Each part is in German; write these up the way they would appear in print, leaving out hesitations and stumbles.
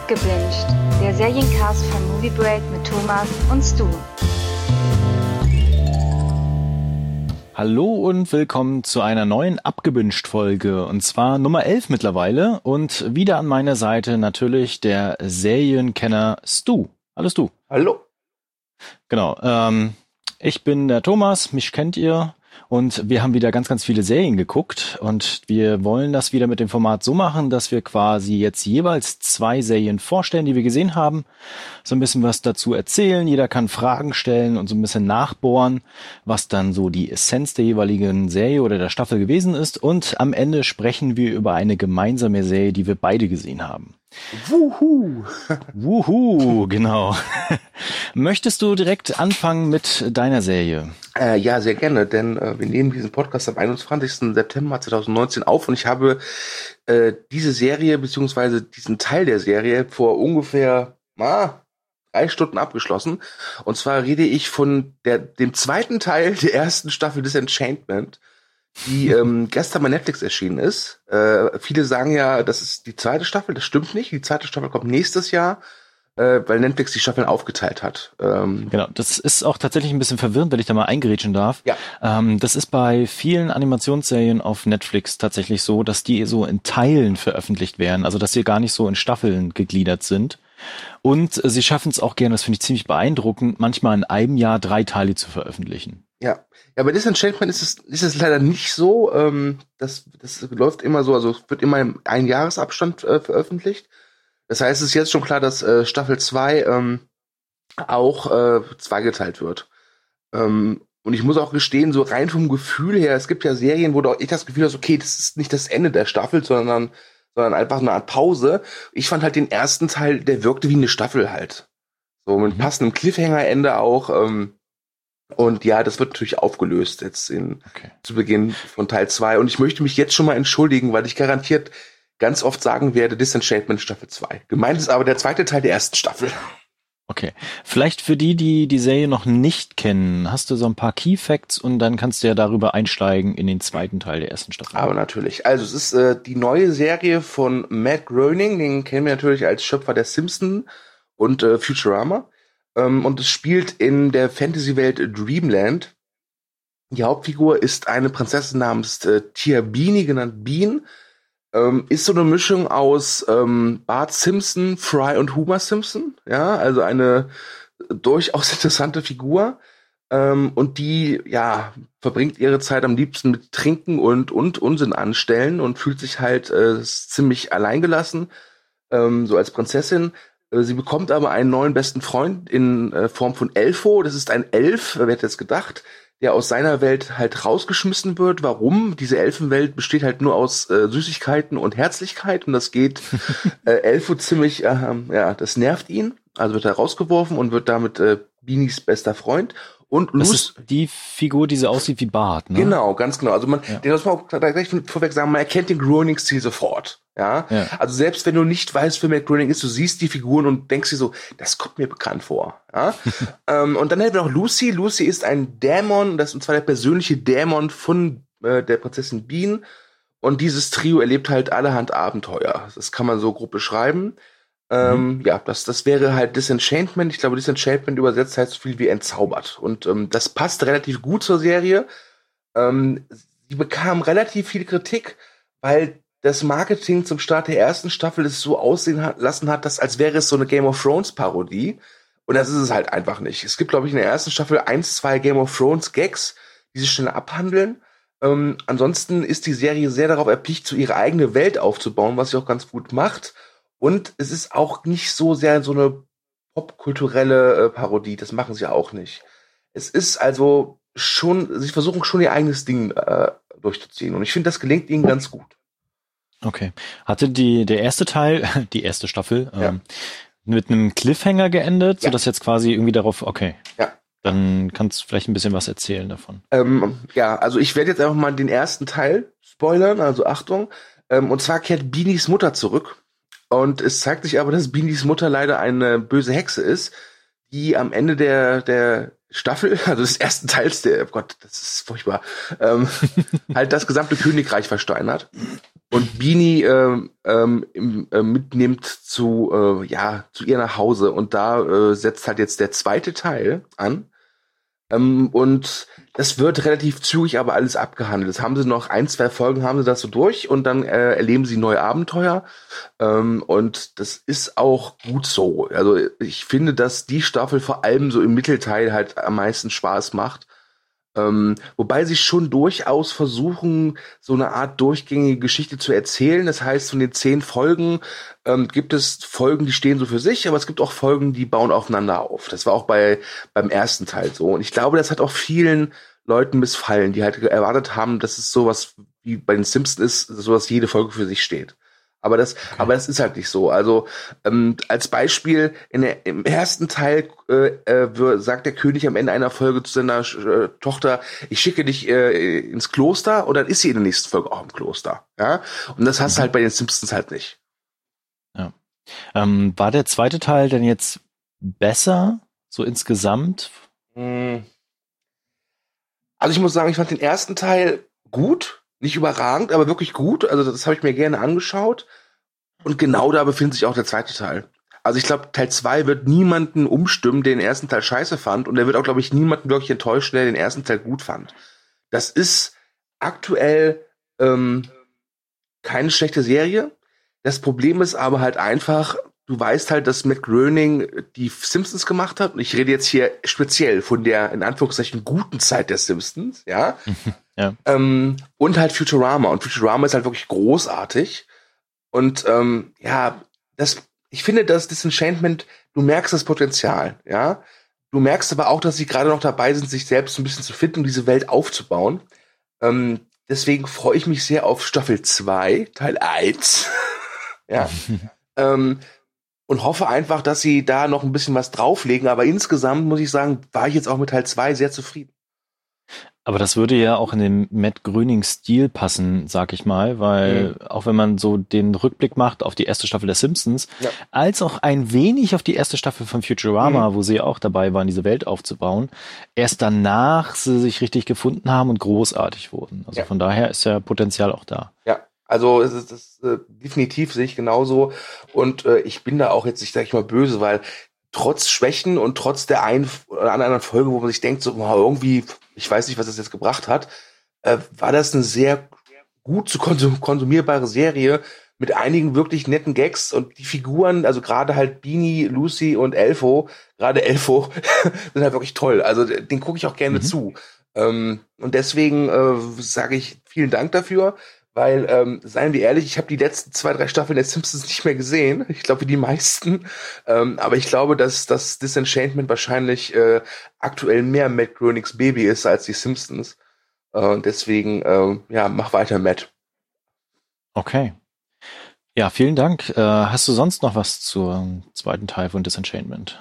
Abgebinged, der Seriencast von Movie Break mit Thomas und Stu. Hallo und willkommen zu einer neuen Abgebinged-Folge, und zwar Nummer 11 mittlerweile, und wieder an meiner Seite natürlich der Serienkenner Stu. Hallo Stu. Hallo. Genau, ich bin der Thomas, mich kennt ihr, und wir haben wieder ganz, ganz viele Serien geguckt, und wir wollen das wieder mit dem Format so machen, dass wir quasi jetzt jeweils 2 Serien vorstellen, die wir gesehen haben, so ein bisschen was dazu erzählen, jeder kann Fragen stellen und so ein bisschen nachbohren, was dann so die Essenz der jeweiligen Serie oder der Staffel gewesen ist, und am Ende sprechen wir über eine gemeinsame Serie, die wir beide gesehen haben. Wuhu! Wuhu, genau. Möchtest du direkt anfangen mit deiner Serie? Ja, sehr gerne, denn wir nehmen diesen Podcast am 21. September 2019 auf, und ich habe diese Serie beziehungsweise diesen Teil der Serie vor ungefähr 3 Stunden abgeschlossen. Und zwar rede ich von dem zweiten Teil der ersten Staffel Disenchantment, die gestern bei Netflix erschienen ist. Viele sagen ja, das ist die zweite Staffel. Das stimmt nicht. Die zweite Staffel kommt nächstes Jahr, weil Netflix die Staffeln aufgeteilt hat. Genau, das ist auch tatsächlich ein bisschen verwirrend, wenn ich da mal eingrätschen darf. Ja. Das ist bei vielen Animationsserien auf Netflix tatsächlich so, dass die so in Teilen veröffentlicht werden. Also dass sie gar nicht so in Staffeln gegliedert sind. Und sie schaffen es auch gerne, das finde ich ziemlich beeindruckend, manchmal in einem Jahr 3 Teile zu veröffentlichen. Ja, bei Disenchantment ist es leider nicht so. Das läuft immer so, also es wird immer im Einjahresabstand veröffentlicht. Das heißt, es ist jetzt schon klar, dass Staffel 2 auch zweigeteilt wird. Und ich muss auch gestehen, so rein vom Gefühl her, es gibt ja Serien, wo du auch echt das Gefühl hast, okay, das ist nicht das Ende der Staffel, sondern einfach eine Art Pause. Ich fand halt den ersten Teil, der wirkte wie eine Staffel halt. So mit passendem Cliffhanger-Ende auch. Und ja, das wird natürlich aufgelöst jetzt zu Beginn von Teil 2. Und ich möchte mich jetzt schon mal entschuldigen, weil ich garantiert ganz oft sagen werde, Disenchantment Staffel 2. Gemeint ist aber der zweite Teil der ersten Staffel. Okay. Vielleicht für die Serie noch nicht kennen, hast du so ein paar Key Facts, und dann kannst du ja darüber einsteigen in den zweiten Teil der ersten Staffel. Aber natürlich. Also es ist die neue Serie von Matt Groening, den kennen wir natürlich als Schöpfer der Simpsons und Futurama. Und es spielt in der Fantasy-Welt Dreamland. Die Hauptfigur ist eine Prinzessin namens Tia Beanie, genannt Bean. Ist so eine Mischung aus Bart Simpson, Fry und Homer Simpson. Ja, also eine durchaus interessante Figur. Und die, ja, verbringt ihre Zeit am liebsten mit Trinken und Unsinn anstellen und fühlt sich halt ziemlich alleingelassen, so als Prinzessin. Sie bekommt aber einen neuen besten Freund in Form von Elfo. Das ist ein Elf, wer hätte es gedacht, der aus seiner Welt halt rausgeschmissen wird. Warum? Diese Elfenwelt besteht halt nur aus Süßigkeiten und Herzlichkeit, und das geht Elfo ziemlich, das nervt ihn. Also wird er rausgeworfen und wird damit Beanies bester Freund. Und das ist die Figur, die so aussieht wie Bart, ne? Genau, ganz genau. Also den muss man auch gleich vorweg sagen, man erkennt den Groening-Stil sofort. Ja? Also selbst wenn du nicht weißt, wer Matt Groening ist, du siehst die Figuren und denkst dir so, das kommt mir bekannt vor. Ja? Und dann hätten wir noch Lucy. Lucy ist ein Dämon, und zwar der persönliche Dämon von der Prinzessin Bean. Und dieses Trio erlebt halt allerhand Abenteuer. Das kann man so grob beschreiben. Ja, das wäre halt Disenchantment. Ich glaube, Disenchantment übersetzt heißt so viel wie entzaubert. Und das passt relativ gut zur Serie. Sie bekam relativ viel Kritik, weil das Marketing zum Start der ersten Staffel es so aussehen lassen hat, dass als wäre es so eine Game of Thrones Parodie. Und das ist es halt einfach nicht. Es gibt, glaube ich, in der ersten Staffel 1-2 Game of Thrones Gags, die sich schnell abhandeln. Ansonsten ist die Serie sehr darauf erpicht, so ihre eigene Welt aufzubauen, was sie auch ganz gut macht. Und es ist auch nicht so sehr so eine popkulturelle Parodie. Das machen sie auch nicht. Es ist also schon, sie versuchen schon ihr eigenes Ding durchzuziehen. Und ich finde, das gelingt ihnen ganz gut. Okay. Hatte der erste Teil, die erste Staffel, mit einem Cliffhanger geendet, sodass jetzt quasi irgendwie darauf, dann kannst du vielleicht ein bisschen was erzählen davon. Also ich werde jetzt einfach mal den ersten Teil spoilern, also Achtung. Und zwar kehrt Beanies Mutter zurück. Und es zeigt sich aber, dass Beanies Mutter leider eine böse Hexe ist, die am Ende der Staffel, also des ersten Teils, oh Gott, das ist furchtbar, halt das gesamte Königreich versteinert und Beanie mitnimmt zu ihr nach Hause und da setzt halt jetzt der zweite Teil an. Und das wird relativ zügig aber alles abgehandelt. Das haben sie noch 1-2 Folgen haben sie das so durch und dann erleben sie neue Abenteuer. Und das ist auch gut so. Also ich finde, dass die Staffel vor allem so im Mittelteil halt am meisten Spaß macht. Wobei sie schon durchaus versuchen, so eine Art durchgängige Geschichte zu erzählen. Das heißt, von den 10 Folgen gibt es Folgen, die stehen so für sich, aber es gibt auch Folgen, die bauen aufeinander auf. Das war auch beim ersten Teil so. Und ich glaube, das hat auch vielen Leuten missfallen, die halt erwartet haben, dass es sowas wie bei den Simpsons ist, so dass jede Folge für sich steht. Aber das ist halt nicht so. Also als Beispiel im ersten Teil sagt der König am Ende einer Folge zu seiner Tochter: Ich schicke dich ins Kloster, und dann ist sie in der nächsten Folge auch im Kloster. Ja, und das hast du halt bei den Simpsons halt nicht. Ja. War der zweite Teil denn jetzt besser so insgesamt? Also ich muss sagen, ich fand den ersten Teil gut. Nicht überragend, aber wirklich gut. Also das habe ich mir gerne angeschaut. Und genau da befindet sich auch der zweite Teil. Also ich glaube, Teil 2 wird niemanden umstimmen, der den ersten Teil scheiße fand. Und der wird auch, glaube ich, niemanden wirklich enttäuschen, der den ersten Teil gut fand. Das ist aktuell keine schlechte Serie. Das Problem ist aber halt einfach, du weißt halt, dass Matt Groening die Simpsons gemacht hat. Und ich rede jetzt hier speziell von der, in Anführungszeichen, guten Zeit der Simpsons, ja. Ja. Und halt Futurama. Und Futurama ist halt wirklich großartig. Und ich finde, das Disenchantment, du merkst das Potenzial, ja. Du merkst aber auch, dass sie gerade noch dabei sind, sich selbst ein bisschen zu finden und diese Welt aufzubauen. Deswegen freue ich mich sehr auf Staffel 2, Teil 1. Ja. Und hoffe einfach, dass sie da noch ein bisschen was drauflegen. Aber insgesamt, muss ich sagen, war ich jetzt auch mit Teil 2 sehr zufrieden. Aber das würde ja auch in den Matt Groening-Stil passen, sag ich mal, weil auch wenn man so den Rückblick macht auf die erste Staffel der Simpsons, als auch ein wenig auf die erste Staffel von Futurama, wo sie auch dabei waren, diese Welt aufzubauen, erst danach sie sich richtig gefunden haben und großartig wurden. Also von daher ist ja Potenzial auch da. Ja. Also es ist definitiv, sehe ich genauso. Und ich bin da auch jetzt nicht, sag ich mal, böse, weil trotz Schwächen und trotz der einen oder anderen Folge, wo man sich denkt, so irgendwie, ich weiß nicht, was das jetzt gebracht hat, war das eine sehr gut zu konsumierbare Serie mit einigen wirklich netten Gags und die Figuren, also gerade halt Beanie, Lucy und Elfo, gerade Elfo, sind halt wirklich toll. Also den gucke ich auch gerne zu. Und deswegen sage ich vielen Dank dafür. Weil, seien wir ehrlich, ich habe die letzten 2-3 Staffeln der Simpsons nicht mehr gesehen. Ich glaube, wie die meisten. Aber ich glaube, dass das Disenchantment wahrscheinlich aktuell mehr Matt Groenings Baby ist als die Simpsons. Deswegen, mach weiter, Matt. Okay. Ja, vielen Dank. Hast du sonst noch was zum zweiten Teil von Disenchantment?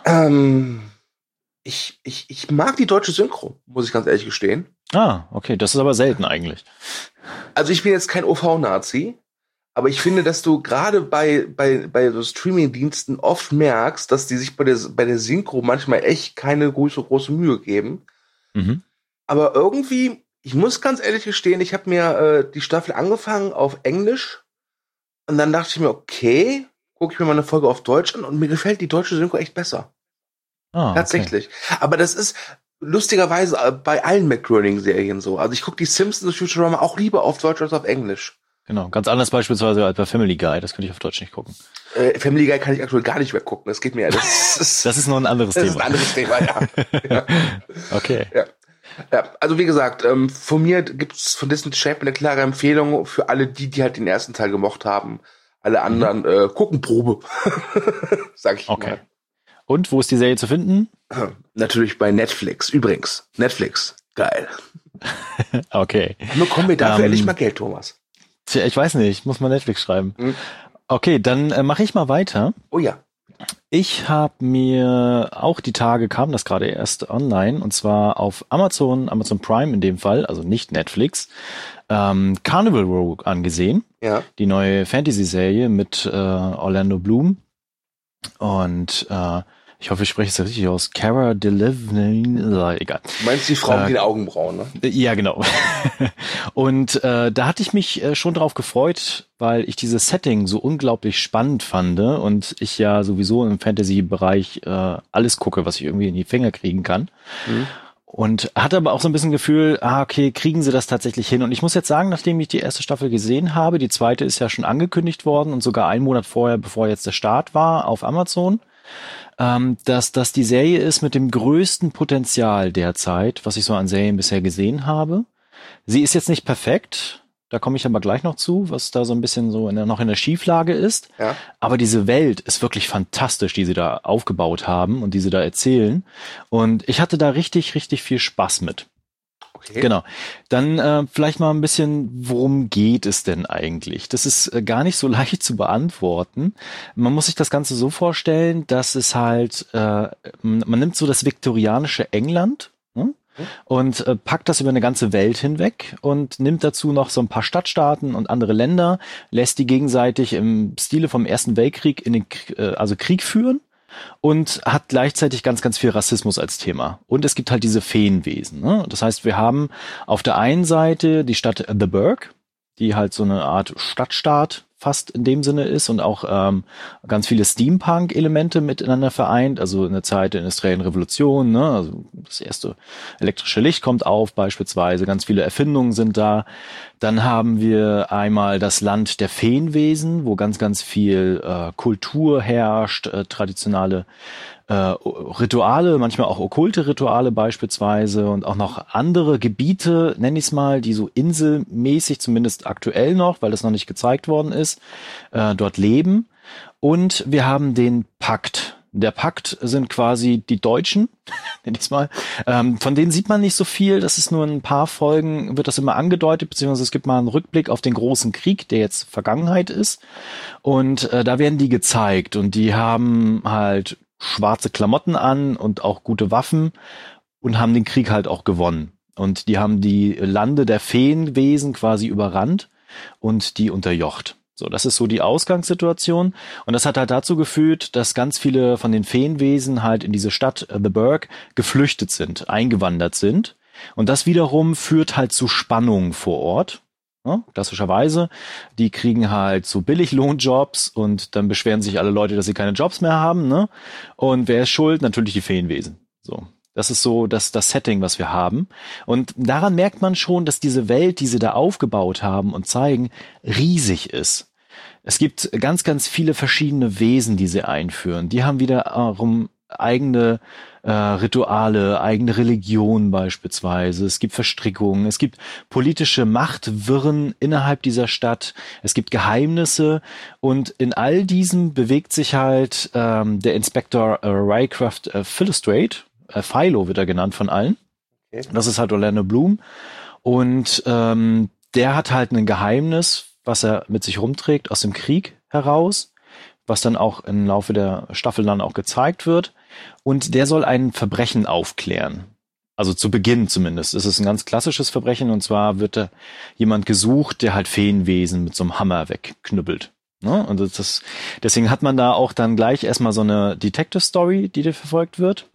Ich mag die deutsche Synchro, muss ich ganz ehrlich gestehen. Ah, okay, das ist aber selten eigentlich. Also ich bin jetzt kein OV-Nazi, aber ich finde, dass du gerade bei so Streaming-Diensten oft merkst, dass die sich bei der Synchro manchmal echt keine große Mühe geben. Aber irgendwie, ich muss ganz ehrlich gestehen, ich habe mir die Staffel angefangen auf Englisch und dann dachte ich mir, okay, gucke ich mir mal eine Folge auf Deutsch an und mir gefällt die deutsche Synchro echt besser. Tatsächlich. Okay. Aber das ist lustigerweise bei allen Matt Groening-Serien so. Also ich gucke die Simpsons und Futurama auch lieber auf Deutsch als auf Englisch. Genau, ganz anders beispielsweise als bei Family Guy. Das könnte ich auf Deutsch nicht gucken. Family Guy kann ich aktuell gar nicht mehr gucken. Das geht mir. Das ist noch ein anderes Thema. Das ist ein anderes Thema, ja. Okay. Ja, also wie gesagt, von mir gibt's von Disenchantment eine klare Empfehlung für alle, die halt den ersten Teil gemocht haben. Alle anderen gucken Probe. Sag ich mal. Und wo ist die Serie zu finden? Natürlich bei Netflix. Übrigens, Netflix. Geil. Okay. Nur kommen wir dafür endlich mal Geld, Thomas. Tja, ich weiß nicht. Ich muss mal Netflix schreiben. Okay, dann mache ich mal weiter. Oh ja. Ich habe mir auch die Tage, kam das gerade erst online, und zwar auf Amazon Prime in dem Fall, also nicht Netflix, Carnival Row angesehen. Ja. Die neue Fantasy-Serie mit Orlando Bloom. Und ich hoffe, ich spreche es richtig aus, Cara Delevingne, egal. Du meinst die Frau mit den Augenbrauen, ne? Ja, genau. Und da hatte ich mich schon drauf gefreut, weil ich dieses Setting so unglaublich spannend fand und ich ja sowieso im Fantasy-Bereich alles gucke, was ich irgendwie in die Finger kriegen kann. Mhm. Und hatte aber auch so ein bisschen Gefühl, okay, kriegen sie das tatsächlich hin? Und ich muss jetzt sagen, nachdem ich die erste Staffel gesehen habe, die zweite ist ja schon angekündigt worden und sogar einen Monat vorher, bevor jetzt der Start war, auf Amazon, dass das die Serie ist mit dem größten Potenzial derzeit, was ich so an Serien bisher gesehen habe. Sie ist jetzt nicht perfekt, da komme ich aber gleich noch zu, was da so ein bisschen so noch in der Schieflage ist. Ja. Aber diese Welt ist wirklich fantastisch, die sie da aufgebaut haben und die sie da erzählen. Und ich hatte da richtig, richtig viel Spaß mit. Okay. Genau. Dann vielleicht mal ein bisschen, worum geht es denn eigentlich? Das ist gar nicht so leicht zu beantworten. Man muss sich das Ganze so vorstellen, dass es halt, man nimmt so das viktorianische England, und packt das über eine ganze Welt hinweg und nimmt dazu noch so ein paar Stadtstaaten und andere Länder, lässt die gegenseitig im Stile vom Ersten Weltkrieg in den Krieg führen und hat gleichzeitig ganz, ganz viel Rassismus als Thema. Und es gibt halt diese Feenwesen. Ne? Das heißt, wir haben auf der einen Seite die Stadt The Burg, die halt so eine Art Stadtstaat fast in dem Sinne ist und auch ganz viele Steampunk-Elemente miteinander vereint, also in der Zeit der industriellen Revolution, ne? Also das erste elektrische Licht kommt auf beispielsweise, ganz viele Erfindungen sind da. Dann haben wir einmal das Land der Feenwesen, wo ganz, ganz viel Kultur herrscht, traditionelle Rituale, manchmal auch okkulte Rituale beispielsweise und auch noch andere Gebiete, nenne ich es mal, die so inselmäßig, zumindest aktuell noch, weil das noch nicht gezeigt worden ist, dort leben. Und wir haben den Pakt. Der Pakt sind quasi die Deutschen, nenne ich es mal. Von denen sieht man nicht so viel. Das ist nur in ein paar Folgen, wird das immer angedeutet, beziehungsweise es gibt mal einen Rückblick auf den großen Krieg, der jetzt Vergangenheit ist. Und da werden die gezeigt und die haben halt schwarze Klamotten an und auch gute Waffen und haben den Krieg halt auch gewonnen. Und die haben die Lande der Feenwesen quasi überrannt und die unterjocht. So, das ist so die Ausgangssituation. Und das hat halt dazu geführt, dass ganz viele von den Feenwesen halt in diese Stadt The Burg geflüchtet sind, eingewandert sind. Und das wiederum führt halt zu Spannungen vor Ort. Ja, klassischerweise, die kriegen halt so Billiglohnjobs und dann beschweren sich alle Leute, dass sie keine Jobs mehr haben, ne? Und wer ist schuld? Natürlich die Feenwesen. So, das ist so das Setting, was wir haben. Und daran merkt man schon, dass diese Welt, die sie da aufgebaut haben und zeigen, riesig ist. Es gibt ganz, ganz viele verschiedene Wesen, die sie einführen. Die haben wiederum eigene Rituale, eigene Religion beispielsweise. Es gibt Verstrickungen, es gibt politische Machtwirren innerhalb dieser Stadt, es gibt Geheimnisse und in all diesem bewegt sich halt der Inspektor Rycroft Philostrate, Philo wird er genannt von allen. Okay. Das ist halt Orlando Bloom und der hat halt ein Geheimnis, was er mit sich rumträgt aus dem Krieg heraus, was dann auch im Laufe der Staffel dann auch gezeigt wird. Und der soll ein Verbrechen aufklären. Also zu Beginn zumindest. Es ist ein ganz klassisches Verbrechen und zwar wird da jemand gesucht, der halt Feenwesen mit so einem Hammer wegknüppelt. Ne? Und deswegen hat man da auch dann gleich erstmal so eine Detective-Story, die verfolgt wird.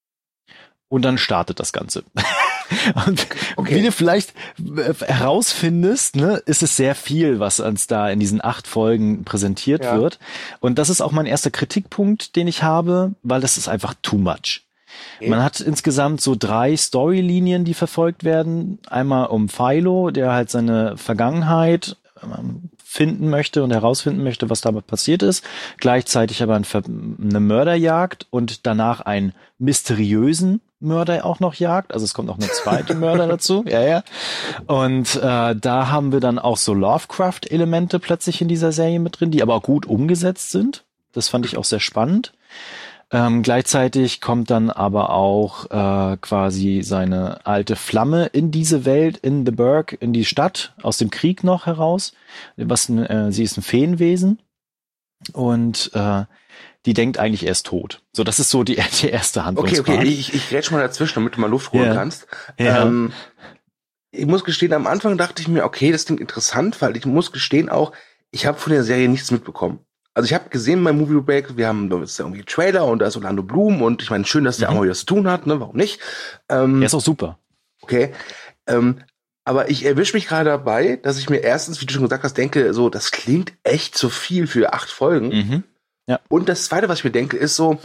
Und dann startet das Ganze. Und okay. Wie du vielleicht herausfindest, ne, ist es sehr viel, was uns da in diesen 8 Folgen präsentiert wird. Und das ist auch mein erster Kritikpunkt, den ich habe, weil das ist einfach too much. Okay. Man hat insgesamt so 3 Storylinien, die verfolgt werden. Einmal um Philo, der halt seine Vergangenheit finden möchte und herausfinden möchte, was damit passiert ist. Gleichzeitig aber eine Mörderjagd und danach einen mysteriösen Mörder auch noch jagt. Also es kommt noch eine zweite Mörder dazu. Ja. Und da haben wir dann auch so Lovecraft-Elemente plötzlich in dieser Serie mit drin, die aber auch gut umgesetzt sind. Das fand ich auch sehr spannend. Gleichzeitig kommt dann aber auch quasi seine alte Flamme in diese Welt, in The Burg, in die Stadt, aus dem Krieg noch heraus. Sie ist ein Feenwesen und die denkt eigentlich, er ist tot. So, das ist so die erste Handlungspart. Okay, ich grätsch mal dazwischen, damit du mal Luft holen kannst. Ja. Ich muss gestehen, am Anfang dachte ich mir, okay, das klingt interessant, weil ich muss gestehen auch, ich habe von der Serie nichts mitbekommen. Also ich habe gesehen beim Movie Break, wir haben jetzt irgendwie einen Trailer und da ist Orlando Bloom und ich meine, schön, dass der auch mal wieder zu tun hat, ne? Warum nicht? Der ist auch super. Okay. Aber ich erwische mich gerade dabei, dass ich mir erstens, wie du schon gesagt hast, denke, so, das klingt echt zu viel für 8 Folgen. Mhm. Ja. Und das Zweite, was ich mir denke, ist so,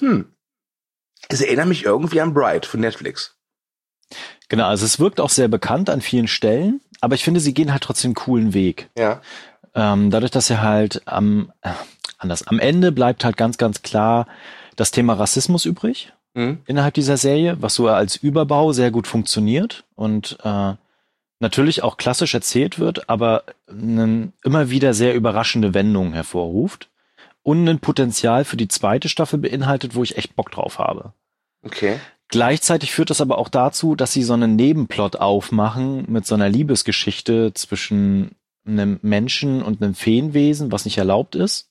es erinnert mich irgendwie an Bright von Netflix. Genau, also es wirkt auch sehr bekannt an vielen Stellen, aber ich finde, sie gehen halt trotzdem einen coolen Weg. Ja. Dadurch, dass sie halt am Ende bleibt halt ganz, ganz klar das Thema Rassismus übrig innerhalb dieser Serie, was so als Überbau sehr gut funktioniert und natürlich auch klassisch erzählt wird, aber immer wieder sehr überraschende Wendungen hervorruft und ein Potenzial für die zweite Staffel beinhaltet, wo ich echt Bock drauf habe. Okay. Gleichzeitig führt das aber auch dazu, dass sie so einen Nebenplot aufmachen mit so einer Liebesgeschichte zwischen einem Menschen und einem Feenwesen, was nicht erlaubt ist.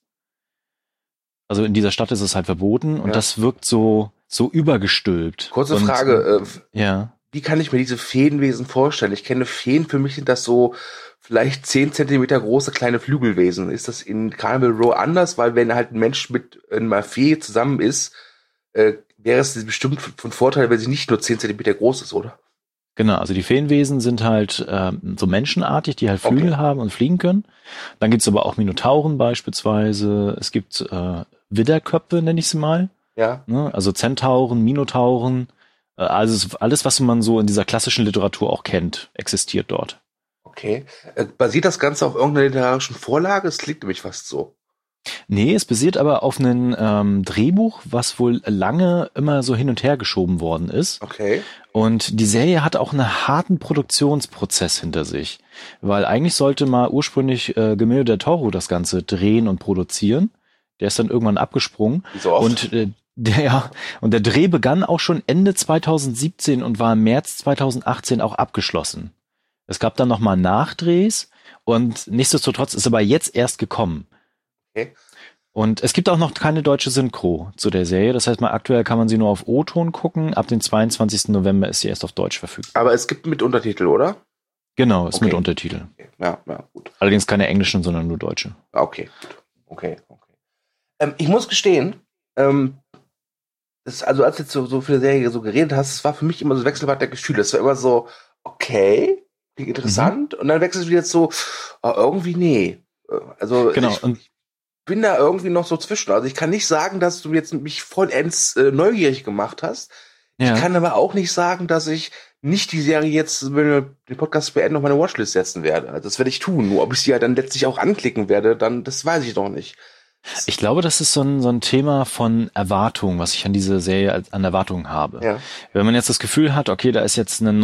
Also in dieser Stadt ist es halt verboten und das wirkt so übergestülpt. Kurze Frage. Ja. Wie kann ich mir diese Feenwesen vorstellen? Ich kenne Feen, für mich sind das so vielleicht 10 Zentimeter große kleine Flügelwesen. Ist das in Carnival Row anders? Weil wenn halt ein Mensch mit einer Fee zusammen ist, wäre es bestimmt von Vorteil, wenn sie nicht nur 10 Zentimeter groß ist, oder? Genau, also die Feenwesen sind halt so menschenartig, die halt Flügel haben und fliegen können. Dann gibt's aber auch Minotauren beispielsweise. Es gibt Widderköpfe, nenne ich sie mal. Ja. Ne? Also Zentauren, Minotauren. Also alles, was man so in dieser klassischen Literatur auch kennt, existiert dort. Okay. Basiert das Ganze auf irgendeiner literarischen Vorlage? Es klingt nämlich fast so. Nee, es basiert aber auf einem Drehbuch, was wohl lange immer so hin und her geschoben worden ist. Okay. Und die Serie hat auch einen harten Produktionsprozess hinter sich. Weil eigentlich sollte mal ursprünglich Guillermo del Toro das Ganze drehen und produzieren. Der ist dann irgendwann abgesprungen. Wie so oft. Und der Dreh begann auch schon Ende 2017 und war im März 2018 auch abgeschlossen. Es gab dann nochmal Nachdrehs und nichtsdestotrotz ist aber jetzt erst gekommen. Okay. Und es gibt auch noch keine deutsche Synchro zu der Serie. Das heißt mal, aktuell kann man sie nur auf O-Ton gucken. Ab dem 22. November ist sie erst auf Deutsch verfügbar. Aber es gibt mit Untertitel, oder? Genau, ist mit Untertitel. Okay. Ja, gut. Allerdings keine englischen, sondern nur deutsche. Okay, gut. Okay. Ich muss gestehen, als du jetzt so für die Serie so geredet hast, es war für mich immer so Wechselbad der Gefühle. Es war immer so, okay, klingt interessant, und dann wechselst du wieder so, irgendwie nee. Also genau. Ich bin da irgendwie noch so zwischen. Also ich kann nicht sagen, dass du jetzt mich vollends neugierig gemacht hast. Ja. Ich kann aber auch nicht sagen, dass ich nicht die Serie jetzt, wenn wir den Podcast beenden, auf meine Watchlist setzen werde. Also das werde ich tun. Nur ob ich sie ja dann letztlich auch anklicken werde, dann das weiß ich noch nicht. Ich glaube, das ist so ein Thema von Erwartung, was ich an diese Serie an Erwartungen habe. Ja. Wenn man jetzt das Gefühl hat, okay, da ist jetzt ein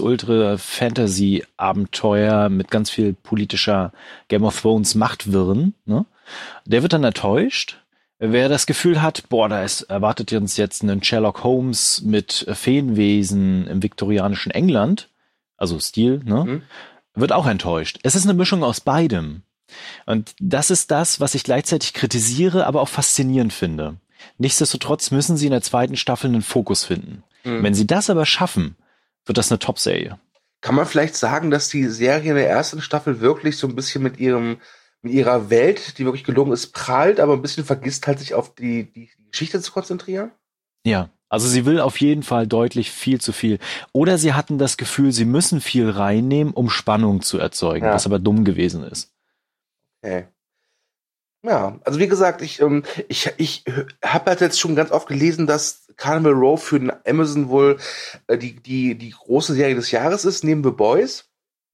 Nonplusultra-Fantasy-Abenteuer mit ganz viel politischer Game of Thrones Machtwirren, ne? Der wird dann enttäuscht. Wer das Gefühl hat, erwartet uns jetzt einen Sherlock Holmes mit Feenwesen im viktorianischen England, also Stil, ne? Wird auch enttäuscht. Es ist eine Mischung aus beidem. Und das ist das, was ich gleichzeitig kritisiere, aber auch faszinierend finde. Nichtsdestotrotz müssen sie in der zweiten Staffel einen Fokus finden. Wenn sie das aber schaffen, wird das eine Top-Serie. Kann man vielleicht sagen, dass die Serie in der ersten Staffel wirklich so ein bisschen mit ihrer Welt, die wirklich gelungen ist, prahlt, aber ein bisschen vergisst halt, sich auf die Geschichte zu konzentrieren? Ja, also sie will auf jeden Fall deutlich viel zu viel. Oder sie hatten das Gefühl, sie müssen viel reinnehmen, um Spannung zu erzeugen, was aber dumm gewesen ist. Okay. Ja, also wie gesagt, ich habe halt jetzt schon ganz oft gelesen, dass Carnival Row für Amazon wohl die große Serie des Jahres ist, neben The Boys.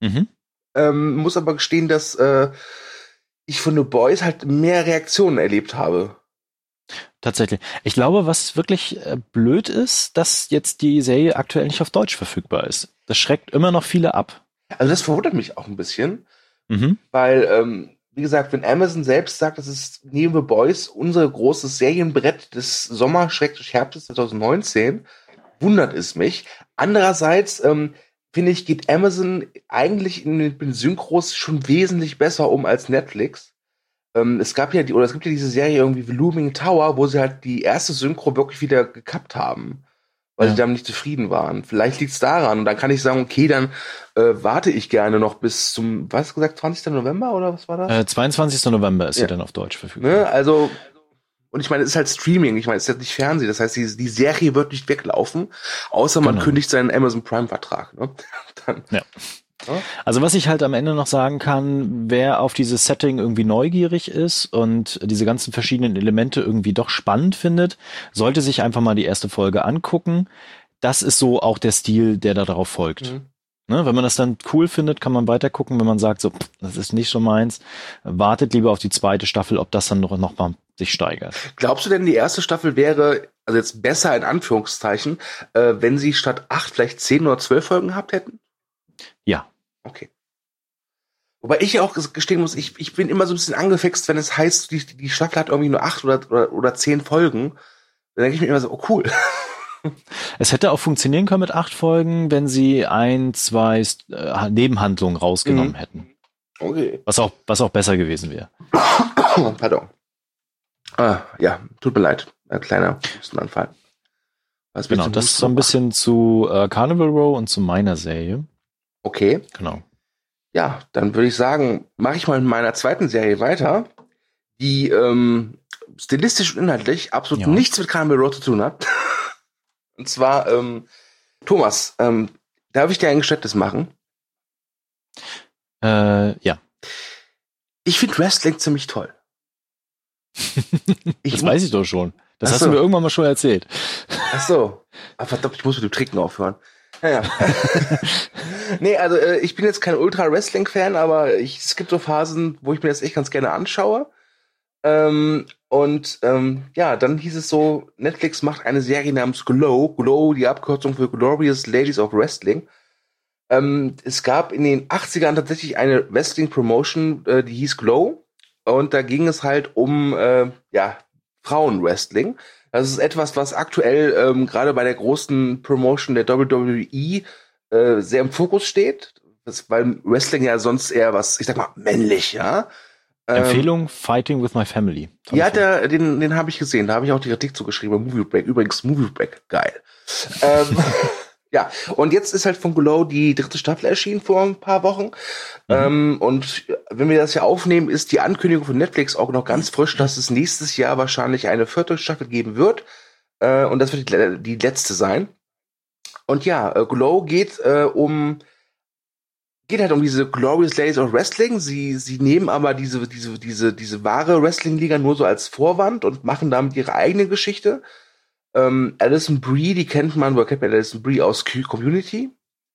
Muss aber gestehen, dass ich von The Boys halt mehr Reaktionen erlebt habe. Tatsächlich. Ich glaube, was wirklich blöd ist, dass jetzt die Serie aktuell nicht auf Deutsch verfügbar ist. Das schreckt immer noch viele ab. Also das verwundert mich auch ein bisschen, weil wie gesagt, wenn Amazon selbst sagt, das ist neben The Boys unser großes Serienbrett des Sommer-Herbstes 2019, wundert es mich. Andererseits, finde ich, geht Amazon eigentlich in den Synchros schon wesentlich besser um als Netflix. Es gibt ja diese Serie irgendwie The Looming Tower, wo sie halt die erste Synchro wirklich wieder gekappt haben. weil sie damit nicht zufrieden waren. Vielleicht liegt es daran. Und dann kann ich sagen, okay, dann warte ich gerne noch bis zum, was gesagt, 20. November oder was war das? 22. November ist sie dann auf Deutsch verfügbar. Ne? Also, und ich meine, es ist halt Streaming. Ich meine, es ist halt nicht Fernsehen. Das heißt, die Serie wird nicht weglaufen, außer man kündigt seinen Amazon Prime-Vertrag. Ne? Dann, ja. Also was ich halt am Ende noch sagen kann, wer auf dieses Setting irgendwie neugierig ist und diese ganzen verschiedenen Elemente irgendwie doch spannend findet, sollte sich einfach mal die erste Folge angucken. Das ist so auch der Stil, der da darauf folgt. Ne, wenn man das dann cool findet, kann man weiter gucken. Wenn man sagt, so, das ist nicht so meins, wartet lieber auf die zweite Staffel, ob das dann noch mal sich steigert. Glaubst du denn, die erste Staffel wäre, also jetzt besser in Anführungszeichen, wenn sie statt 8 vielleicht 10 oder 12 Folgen gehabt hätten? Ja. Okay. Wobei ich ja auch gestehen muss, ich bin immer so ein bisschen angefixt, wenn es heißt, die Staffel hat irgendwie nur 8 oder 10 Folgen. Dann denke ich mir immer so, oh cool. Es hätte auch funktionieren können mit 8 Folgen, wenn sie 2 Nebenhandlungen rausgenommen hätten. Okay. Was auch besser gewesen wäre. Pardon. Ja, tut mir leid. Ein kleiner Hustenanfall. Genau, das ist so ein bisschen zu Carnival Row und zu meiner Serie. Okay. Genau. Ja, dann würde ich sagen, mache ich mal mit meiner zweiten Serie weiter, die stilistisch und inhaltlich absolut nichts mit Carnival Row zu tun hat. Und zwar, Thomas, darf ich dir ein Geständnis machen? Ja. Ich finde Wrestling ziemlich toll. Das weiß ich doch schon. Das hast du mir irgendwann mal schon erzählt. Ach so. Verdammt, ich muss mit dem Trinken aufhören. Naja. Nee, also ich bin jetzt kein Ultra-Wrestling-Fan, aber es gibt so Phasen, wo ich mir das echt ganz gerne anschaue. Dann hieß es so, Netflix macht eine Serie namens Glow. Glow, die Abkürzung für Glorious Ladies of Wrestling. Es gab in den 80ern tatsächlich eine Wrestling-Promotion, die hieß Glow. Und da ging es halt um Frauenwrestling. Das ist etwas, was aktuell gerade bei der großen Promotion der WWE sehr im Fokus steht. Weil Wrestling ja sonst eher was, ich sag mal, männlich, ja. Empfehlung, Fighting with My Family. Ja, den habe ich gesehen. Da habe ich auch die Kritik zugeschrieben. Movie Break. Übrigens, Movie Break. Geil. Ja, und jetzt ist halt von Glow die 3. Staffel erschienen vor ein paar Wochen. Und wenn wir das ja aufnehmen, ist die Ankündigung von Netflix auch noch ganz frisch, dass es nächstes Jahr wahrscheinlich eine 4. Staffel geben wird. Und das wird die letzte sein. Und ja, Glow geht halt um diese Glorious Ladies of Wrestling. Sie nehmen aber diese wahre Wrestling-Liga nur so als Vorwand und machen damit ihre eigene Geschichte. Alison Brie, die kennt man Alison Brie aus Community.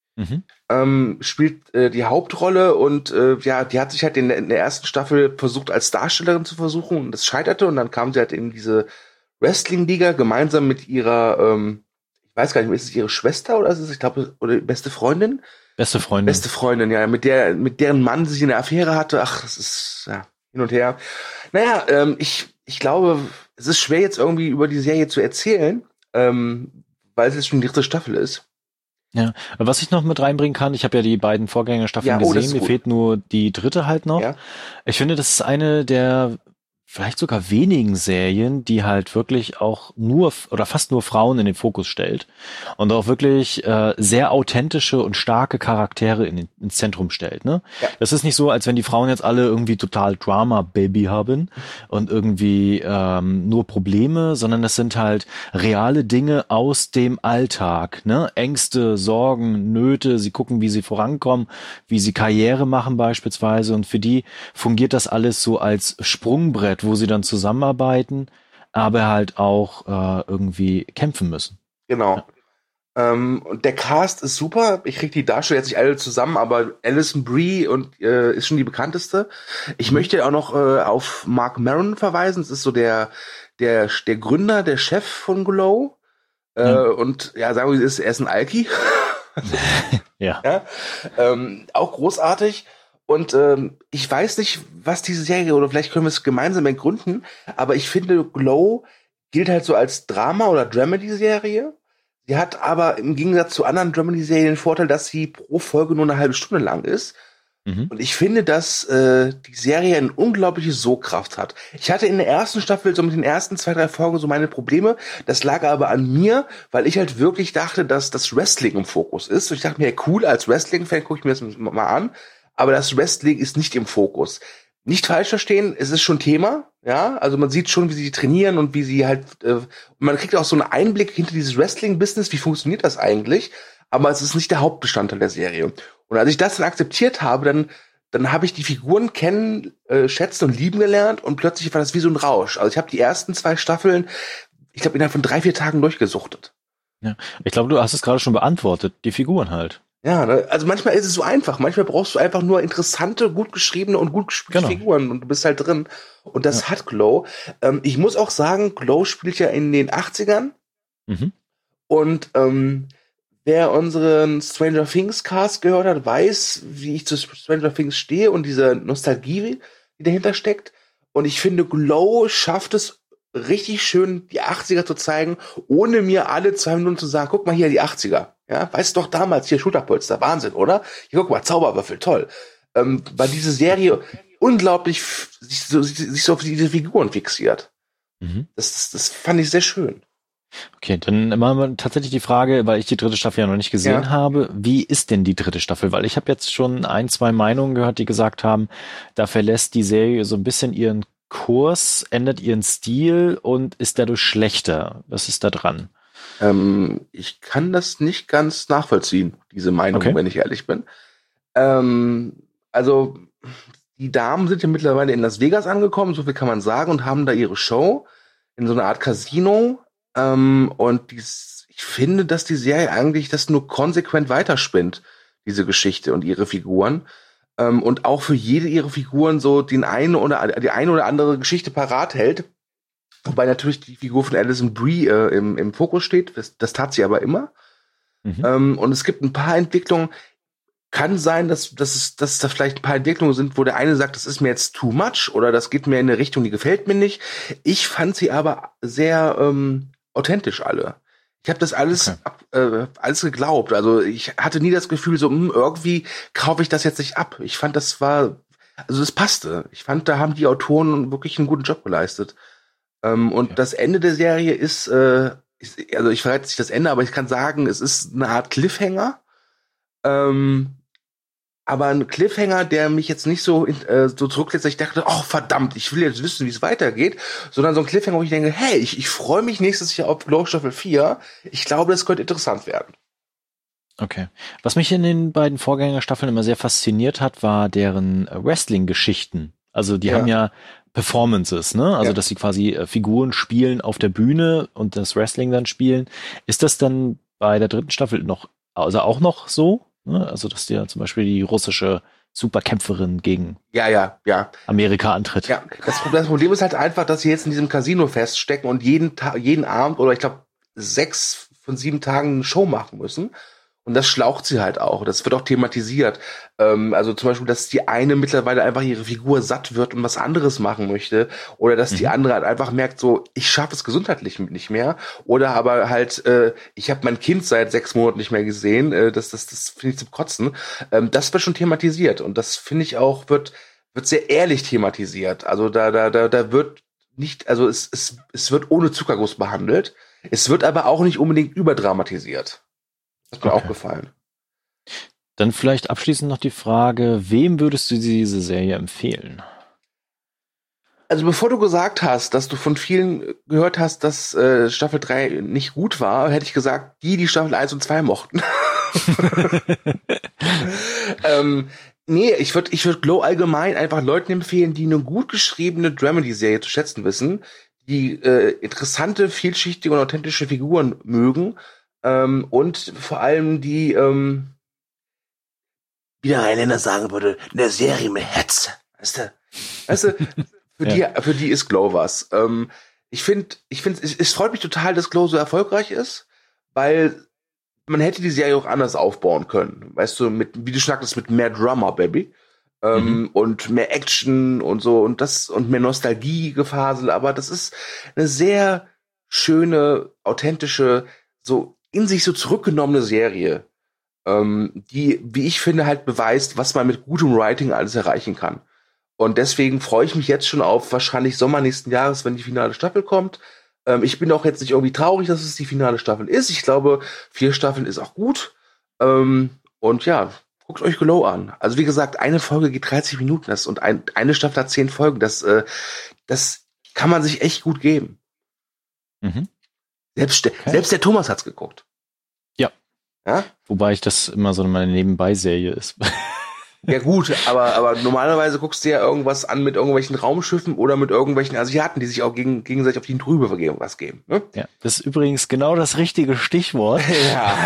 Spielt die Hauptrolle und die hat sich halt in der ersten Staffel versucht, als Darstellerin zu versuchen und das scheiterte und dann kam sie halt in diese Wrestling-Liga gemeinsam mit ihrer, ich weiß gar nicht, ist es ihre Schwester oder ist es, ich glaube, oder beste Freundin? Beste Freundin, ja, mit deren Mann sie eine Affäre hatte. Ach, es ist, ja, hin und her. Naja, ich glaube, es ist schwer jetzt irgendwie über die Serie zu erzählen, weil es jetzt schon die 3. Staffel ist. Ja, was ich noch mit reinbringen kann, ich habe ja die beiden Vorgängerstaffeln gesehen, mir fehlt nur die 3. halt noch. Ja. Ich finde, das ist eine der vielleicht sogar wenigen Serien, die halt wirklich auch nur oder fast nur Frauen in den Fokus stellt und auch wirklich sehr authentische und starke Charaktere ins Zentrum stellt. Ne? Ja. Das ist nicht so, als wenn die Frauen jetzt alle irgendwie total Drama-Baby haben und irgendwie nur Probleme, sondern das sind halt reale Dinge aus dem Alltag. Ne? Ängste, Sorgen, Nöte, sie gucken, wie sie vorankommen, wie sie Karriere machen beispielsweise und für die fungiert das alles so als Sprungbrett, wo sie dann zusammenarbeiten, aber halt auch irgendwie kämpfen müssen. Genau. Ja. Und der Cast ist super. Ich kriege die Darsteller jetzt nicht alle zusammen, aber Alison Brie ist schon die bekannteste. Ich möchte auch noch auf Mark Maron verweisen. Das ist so der Gründer, der Chef von Glow. Und ja, sagen wir, er ist ein Alki. Ja. Auch großartig. Und ich weiß nicht, was diese Serie, oder vielleicht können wir es gemeinsam ergründen, aber ich finde, Glow gilt halt so als Drama- oder Dramedy-Serie. Sie hat aber im Gegensatz zu anderen Dramedy-Serien den Vorteil, dass sie pro Folge nur eine halbe Stunde lang ist. Und ich finde, dass die Serie eine unglaubliche Sogkraft hat. Ich hatte in der ersten Staffel so mit den ersten 2, 3 Folgen so meine Probleme. Das lag aber an mir, weil ich halt wirklich dachte, dass das Wrestling im Fokus ist. Und ich dachte mir, cool, als Wrestling-Fan gucke ich mir das mal an. Aber das Wrestling ist nicht im Fokus. Nicht falsch verstehen, es ist schon Thema. Ja, also man sieht schon, wie sie trainieren und wie sie halt, man kriegt auch so einen Einblick hinter dieses Wrestling-Business. Wie funktioniert das eigentlich? Aber es ist nicht der Hauptbestandteil der Serie. Und als ich das dann akzeptiert habe, dann habe ich die Figuren kennen, schätzen und lieben gelernt und plötzlich war das wie so ein Rausch. Also ich habe die ersten 2 Staffeln, ich glaube, innerhalb von 3, 4 Tagen durchgesuchtet. Ja, ich glaube, du hast es gerade schon beantwortet, die Figuren halt. Ja, ne? Also manchmal ist es so einfach. Manchmal brauchst du einfach nur interessante, gut geschriebene und gut gespielte Figuren und du bist halt drin. Und das hat Glow. Ich muss auch sagen, Glow spielt ja in den 80ern. Und wer unseren Stranger Things Cast gehört hat, weiß, wie ich zu Stranger Things stehe und diese Nostalgie, die dahinter steckt. Und ich finde, Glow schafft es richtig schön, die 80er zu zeigen, ohne mir alle 2 Minuten zu sagen, guck mal hier, die 80er. Ja, weißt du doch damals, hier Schulterpolster, Wahnsinn, oder? Hier, guck mal, Zauberwürfel, toll. Weil diese Serie unglaublich sich so auf diese Figuren fixiert. Das fand ich sehr schön. Okay, dann machen wir tatsächlich die Frage, weil ich die 3. Staffel ja noch nicht gesehen habe, wie ist denn die 3. Staffel? Weil ich habe jetzt schon 1, 2 Meinungen gehört, die gesagt haben, da verlässt die Serie so ein bisschen ihren Kurs, ändert ihren Stil und ist dadurch schlechter. Was ist da dran? Ich kann das nicht ganz nachvollziehen, diese Meinung, wenn ich ehrlich bin. Also die Damen sind ja mittlerweile in Las Vegas angekommen, so viel kann man sagen, und haben da ihre Show in so einer Art Casino. Und ich finde, dass die Serie eigentlich das nur konsequent weiterspinnt, diese Geschichte und ihre Figuren. Und auch für jede ihrer Figuren so die eine oder andere Geschichte parat hält. Wobei natürlich die Figur von Alison Brie im Fokus steht. Das tat sie aber immer. Und es gibt ein paar Entwicklungen. Kann sein, dass da vielleicht ein paar Entwicklungen sind, wo der eine sagt, das ist mir jetzt too much oder das geht mir in eine Richtung, die gefällt mir nicht. Ich fand sie aber sehr authentisch alle. Ich habe das alles geglaubt. Also ich hatte nie das Gefühl, so irgendwie kaufe ich das jetzt nicht ab. Ich fand, das passte. Ich fand, da haben die Autoren wirklich einen guten Job geleistet. Und das Ende der Serie ist, also ich verrate nicht das Ende, aber ich kann sagen, es ist eine Art Cliffhanger. Aber ein Cliffhanger, der mich jetzt nicht so zurücklässt, dass ich dachte, oh verdammt, ich will jetzt wissen, wie es weitergeht, sondern so ein Cliffhanger, wo ich denke, hey, ich freue mich nächstes Jahr auf Glow Staffel 4. Ich glaube, das könnte interessant werden. Okay. Was mich in den beiden Vorgängerstaffeln immer sehr fasziniert hat, war deren Wrestling-Geschichten. Also die haben ja Performances, ne? Also dass sie quasi Figuren spielen auf der Bühne und das Wrestling dann spielen. Ist das dann bei der 3. Staffel auch noch so? Also, dass dir zum Beispiel die russische Superkämpferin gegen Amerika antritt. Ja, das Problem ist halt einfach, dass sie jetzt in diesem Casino feststecken und jeden Abend oder ich glaube 6 von 7 Tagen eine Show machen müssen. Und das schlaucht sie halt auch. Das wird auch thematisiert. Also zum Beispiel, dass die eine mittlerweile einfach ihre Figur satt wird und was anderes machen möchte. Oder dass die andere halt einfach merkt, so, ich schaffe es gesundheitlich nicht mehr. Oder aber halt, ich habe mein Kind seit 6 Monaten nicht mehr gesehen. Das finde ich zum Kotzen. Das wird schon thematisiert. Und das finde ich auch, wird sehr ehrlich thematisiert. Also da wird nicht, also es wird ohne Zuckerguss behandelt. Es wird aber auch nicht unbedingt überdramatisiert. Das ist mir auch gefallen. Dann vielleicht abschließend noch die Frage, wem würdest du diese Serie empfehlen? Also bevor du gesagt hast, dass du von vielen gehört hast, dass Staffel 3 nicht gut war, hätte ich gesagt, die Staffel 1 und 2 mochten. Nee, ich würd Glow allgemein einfach Leuten empfehlen, die eine gut geschriebene Dramedy-Serie zu schätzen wissen, die interessante, vielschichtige und authentische Figuren mögen. Und vor allem die, wie der Rheinländer sagen würde, eine Serie mit Hetze. Weißt du, für die ist Glow was. Ich finde, es freut mich total, dass Glow so erfolgreich ist, weil man hätte die Serie auch anders aufbauen können. Weißt du, wie du sagtest, mit mehr Drama, Baby. Und mehr Action und so und mehr Nostalgie-Gefasel. Aber das ist eine sehr schöne, authentische, so in sich so zurückgenommene Serie. die, wie ich finde, halt beweist, was man mit gutem Writing alles erreichen kann. Und deswegen freue ich mich jetzt schon auf wahrscheinlich Sommer nächsten Jahres, wenn die finale Staffel kommt. Ich bin auch jetzt nicht irgendwie traurig, dass es die finale Staffel ist. Ich glaube, 4 Staffeln ist auch gut. Und ja, guckt euch Glow an. Also wie gesagt, eine Folge geht 30 Minuten und eine Staffel hat 10 Folgen. Das kann man sich echt gut geben. Mhm. Selbst der Thomas hat's geguckt. Ja? Wobei das immer so meine Nebenbei-Serie ist. Ja gut, aber normalerweise guckst du ja irgendwas an mit irgendwelchen Raumschiffen oder mit irgendwelchen Asiaten, die sich auch gegenseitig auf die Trübe was geben. Ne? Ja, das ist übrigens genau das richtige Stichwort. Ja.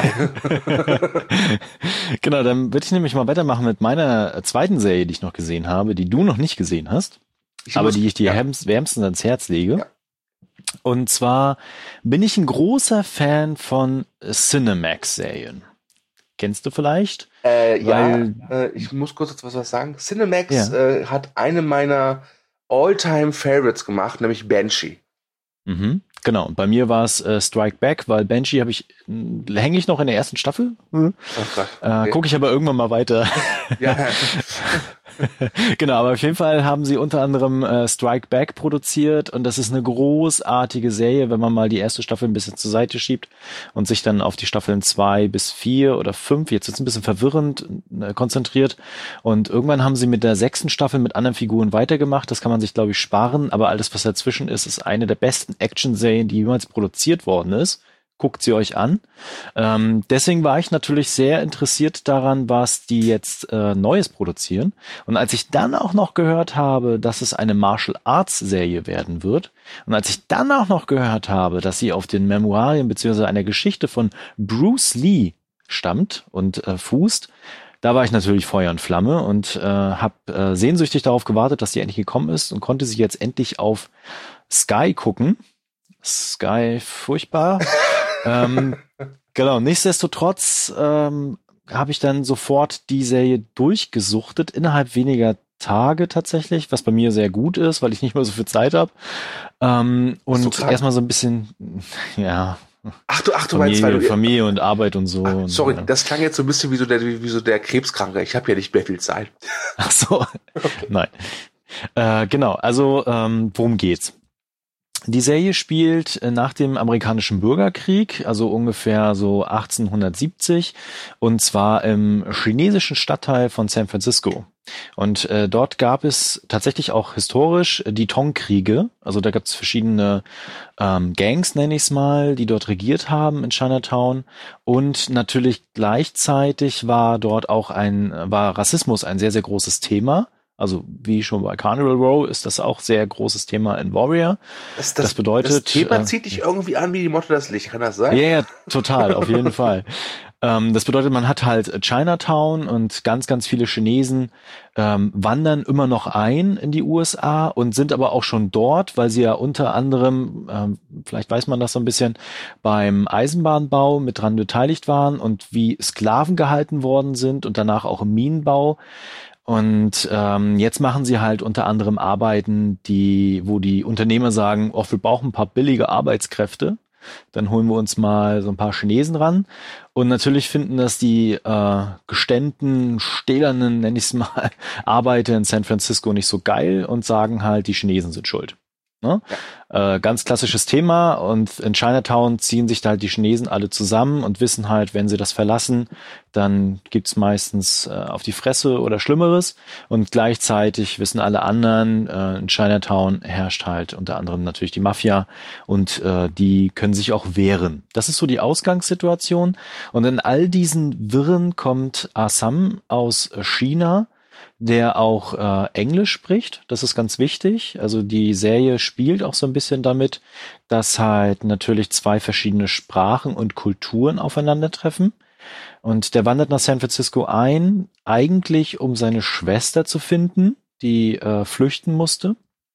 Genau, dann würde ich nämlich mal weitermachen mit meiner zweiten Serie, die ich noch gesehen habe, die du noch nicht gesehen hast, die ich dir wärmstens ans Herz lege. Ja. Und zwar bin ich ein großer Fan von Cinemax-Serien. Kennst du vielleicht? Ich muss kurz jetzt was sagen. Cinemax hat eine meiner All-Time-Favorites gemacht, nämlich Banshee. Mhm. Genau, bei mir war es Strike Back, weil Banshee hänge ich noch in der ersten Staffel. Mhm. Okay. Gucke ich aber irgendwann mal weiter. Ja. Genau, aber auf jeden Fall haben sie unter anderem Strike Back produziert und das ist eine großartige Serie, wenn man mal die erste Staffel ein bisschen zur Seite schiebt und sich dann auf die Staffeln 2 bis 4 oder 5, jetzt wird's ein bisschen verwirrend, konzentriert. Und irgendwann haben sie mit der 6. Staffel mit anderen Figuren weitergemacht. Das kann man sich, glaube ich, sparen, aber alles, was dazwischen ist, ist eine der besten Action-Serien, die jemals produziert worden ist. Guckt sie euch an. Deswegen war ich natürlich sehr interessiert daran, was die jetzt Neues produzieren. Und als ich dann auch noch gehört habe, dass es eine Martial Arts Serie werden wird, und als ich dann auch noch gehört habe, dass sie auf den Memoirien bzw. einer Geschichte von Bruce Lee stammt und fußt, da war ich natürlich Feuer und Flamme und habe sehnsüchtig darauf gewartet, dass die endlich gekommen ist und konnte sie jetzt endlich auf Sky gucken. Sky, furchtbar. Genau, nichtsdestotrotz habe ich dann sofort die Serie durchgesuchtet, innerhalb weniger Tage tatsächlich, was bei mir sehr gut ist, weil ich nicht mehr so viel Zeit habe. Und erstmal so ein bisschen, ja. Ach du meinst, weil Familie und Arbeit und so. Sorry, und, das klang jetzt so ein bisschen wie so der Krebskranke. Ich habe ja nicht mehr viel Zeit. Ach so, okay. Nein. Genau, also worum geht's? Die Serie spielt nach dem amerikanischen Bürgerkrieg, also ungefähr so 1870, und zwar im chinesischen Stadtteil von San Francisco. Und dort gab es tatsächlich auch historisch die Tong-Kriege. Also da gab es verschiedene Gangs, nenne ich es mal, die dort regiert haben in Chinatown. Und natürlich gleichzeitig war dort auch war Rassismus ein sehr, sehr großes Thema. Also wie schon bei Carnival Row ist das auch sehr großes Thema in Warrior. Das bedeutet, das Thema zieht dich irgendwie an wie die Motte das Licht, kann das sein? Ja, total, auf jeden Fall. Das bedeutet, man hat halt Chinatown und ganz, ganz viele Chinesen wandern immer noch ein in die USA und sind aber auch schon dort, weil sie ja unter anderem, vielleicht weiß man das so ein bisschen, beim Eisenbahnbau mit dran beteiligt waren und wie Sklaven gehalten worden sind und danach auch im Minenbau. Und jetzt machen sie halt unter anderem Arbeiten, wo die Unternehmer sagen, wir brauchen ein paar billige Arbeitskräfte. Dann holen wir uns mal so ein paar Chinesen ran. Und natürlich finden das die geständten, stählernen, nenne ich es mal, Arbeiter in San Francisco nicht so geil und sagen halt, die Chinesen sind schuld. Ne? Ganz klassisches Thema, und in Chinatown ziehen sich da halt die Chinesen alle zusammen und wissen halt, wenn sie das verlassen, dann gibt's meistens auf die Fresse oder Schlimmeres, und gleichzeitig wissen alle anderen, in Chinatown herrscht halt unter anderem natürlich die Mafia, und die können sich auch wehren. Das ist so die Ausgangssituation, und in all diesen Wirren kommt Assam aus China, der auch Englisch spricht. Das ist ganz wichtig. Also die Serie spielt auch so ein bisschen damit, dass halt natürlich 2 verschiedene Sprachen und Kulturen aufeinandertreffen. Und der wandert nach San Francisco ein, eigentlich um seine Schwester zu finden, die flüchten musste.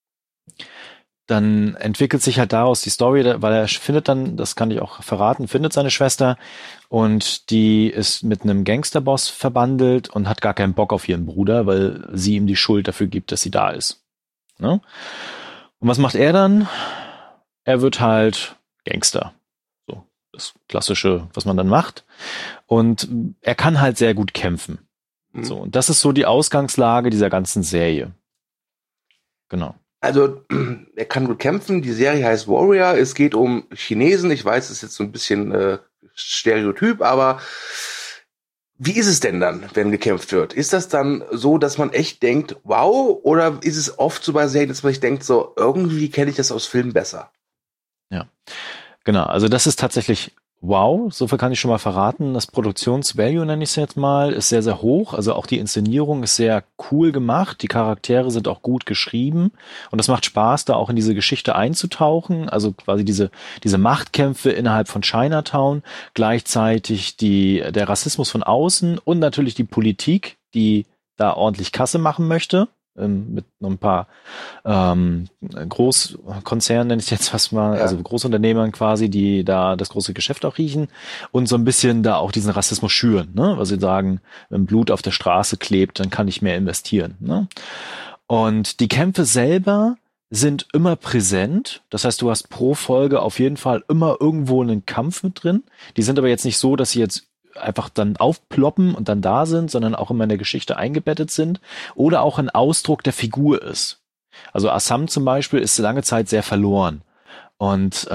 Dann entwickelt sich halt daraus die Story, weil er findet dann, das kann ich auch verraten, findet seine Schwester, und die ist mit einem Gangsterboss verbandelt und hat gar keinen Bock auf ihren Bruder, weil sie ihm die Schuld dafür gibt, dass sie da ist. Ne? Und was macht er dann? Er wird halt Gangster. So, das Klassische, was man dann macht. Und er kann halt sehr gut kämpfen. So, und das ist so die Ausgangslage dieser ganzen Serie. Genau. Also, er kann gut kämpfen. Die Serie heißt Warrior. Es geht um Chinesen. Ich weiß, es ist jetzt so ein bisschen Stereotyp, aber wie ist es denn dann, wenn gekämpft wird? Ist das dann so, dass man echt denkt, wow? Oder ist es oft so bei Serien, dass man sich denkt, so, irgendwie kenne ich das aus Filmen besser? Ja, genau. Also das ist tatsächlich wow. So viel kann ich schon mal verraten. Das Produktionsvalue, nenne ich es jetzt mal, ist sehr, sehr hoch. Also auch die Inszenierung ist sehr cool gemacht. Die Charaktere sind auch gut geschrieben. Und es macht Spaß, da auch in diese Geschichte einzutauchen. Also quasi diese Machtkämpfe innerhalb von Chinatown. Gleichzeitig der Rassismus von außen und natürlich die Politik, die da ordentlich Kasse machen möchte. Mit noch ein paar Großkonzernen, nenne ich jetzt fast mal, also Großunternehmern quasi, die da das große Geschäft auch riechen und so ein bisschen da auch diesen Rassismus schüren, ne? Weil sie sagen, wenn Blut auf der Straße klebt, dann kann ich mehr investieren, ne? Und die Kämpfe selber sind immer präsent. Das heißt, du hast pro Folge auf jeden Fall immer irgendwo einen Kampf mit drin. Die sind aber jetzt nicht so, dass sie jetzt einfach dann aufploppen und dann da sind, sondern auch immer in der Geschichte eingebettet sind oder auch ein Ausdruck der Figur ist. Also Assam zum Beispiel ist lange Zeit sehr verloren und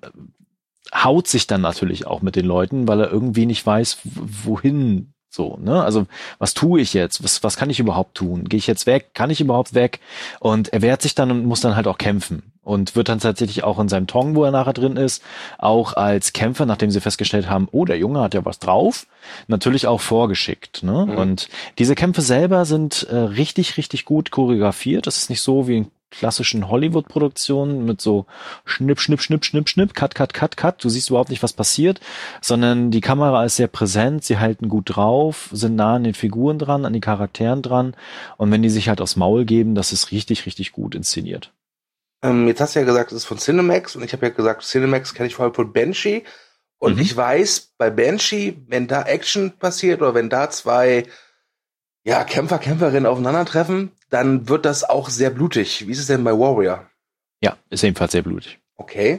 haut sich dann natürlich auch mit den Leuten, weil er irgendwie nicht weiß, wohin so, ne? Also was tue ich jetzt? Was kann ich überhaupt tun? Gehe ich jetzt weg? Kann ich überhaupt weg? Und er wehrt sich dann und muss dann halt auch kämpfen und wird dann tatsächlich auch in seinem Tong, wo er nachher drin ist, auch als Kämpfer, nachdem sie festgestellt haben, oh, der Junge hat ja was drauf, natürlich auch vorgeschickt, ne? Und diese Kämpfe selber sind richtig, richtig gut choreografiert. Das ist nicht so wie in klassischen Hollywood-Produktionen mit so Schnipp, Schnipp, Schnipp, Schnipp, Schnipp, Cut, Cut, Cut, Cut. Du siehst überhaupt nicht, was passiert, sondern die Kamera ist sehr präsent, sie halten gut drauf, sind nah an den Figuren dran, an die Charakteren dran und wenn die sich halt aufs Maul geben, das ist richtig, richtig gut inszeniert. Jetzt hast du ja gesagt, es ist von Cinemax und ich habe ja gesagt, Cinemax kenne ich vor allem von Banshee und ich weiß, bei Banshee, wenn da Action passiert oder wenn da zwei Kämpfer, Kämpferinnen aufeinandertreffen, dann wird das auch sehr blutig. Wie ist es denn bei Warrior? Ja, ist ebenfalls sehr blutig. Okay.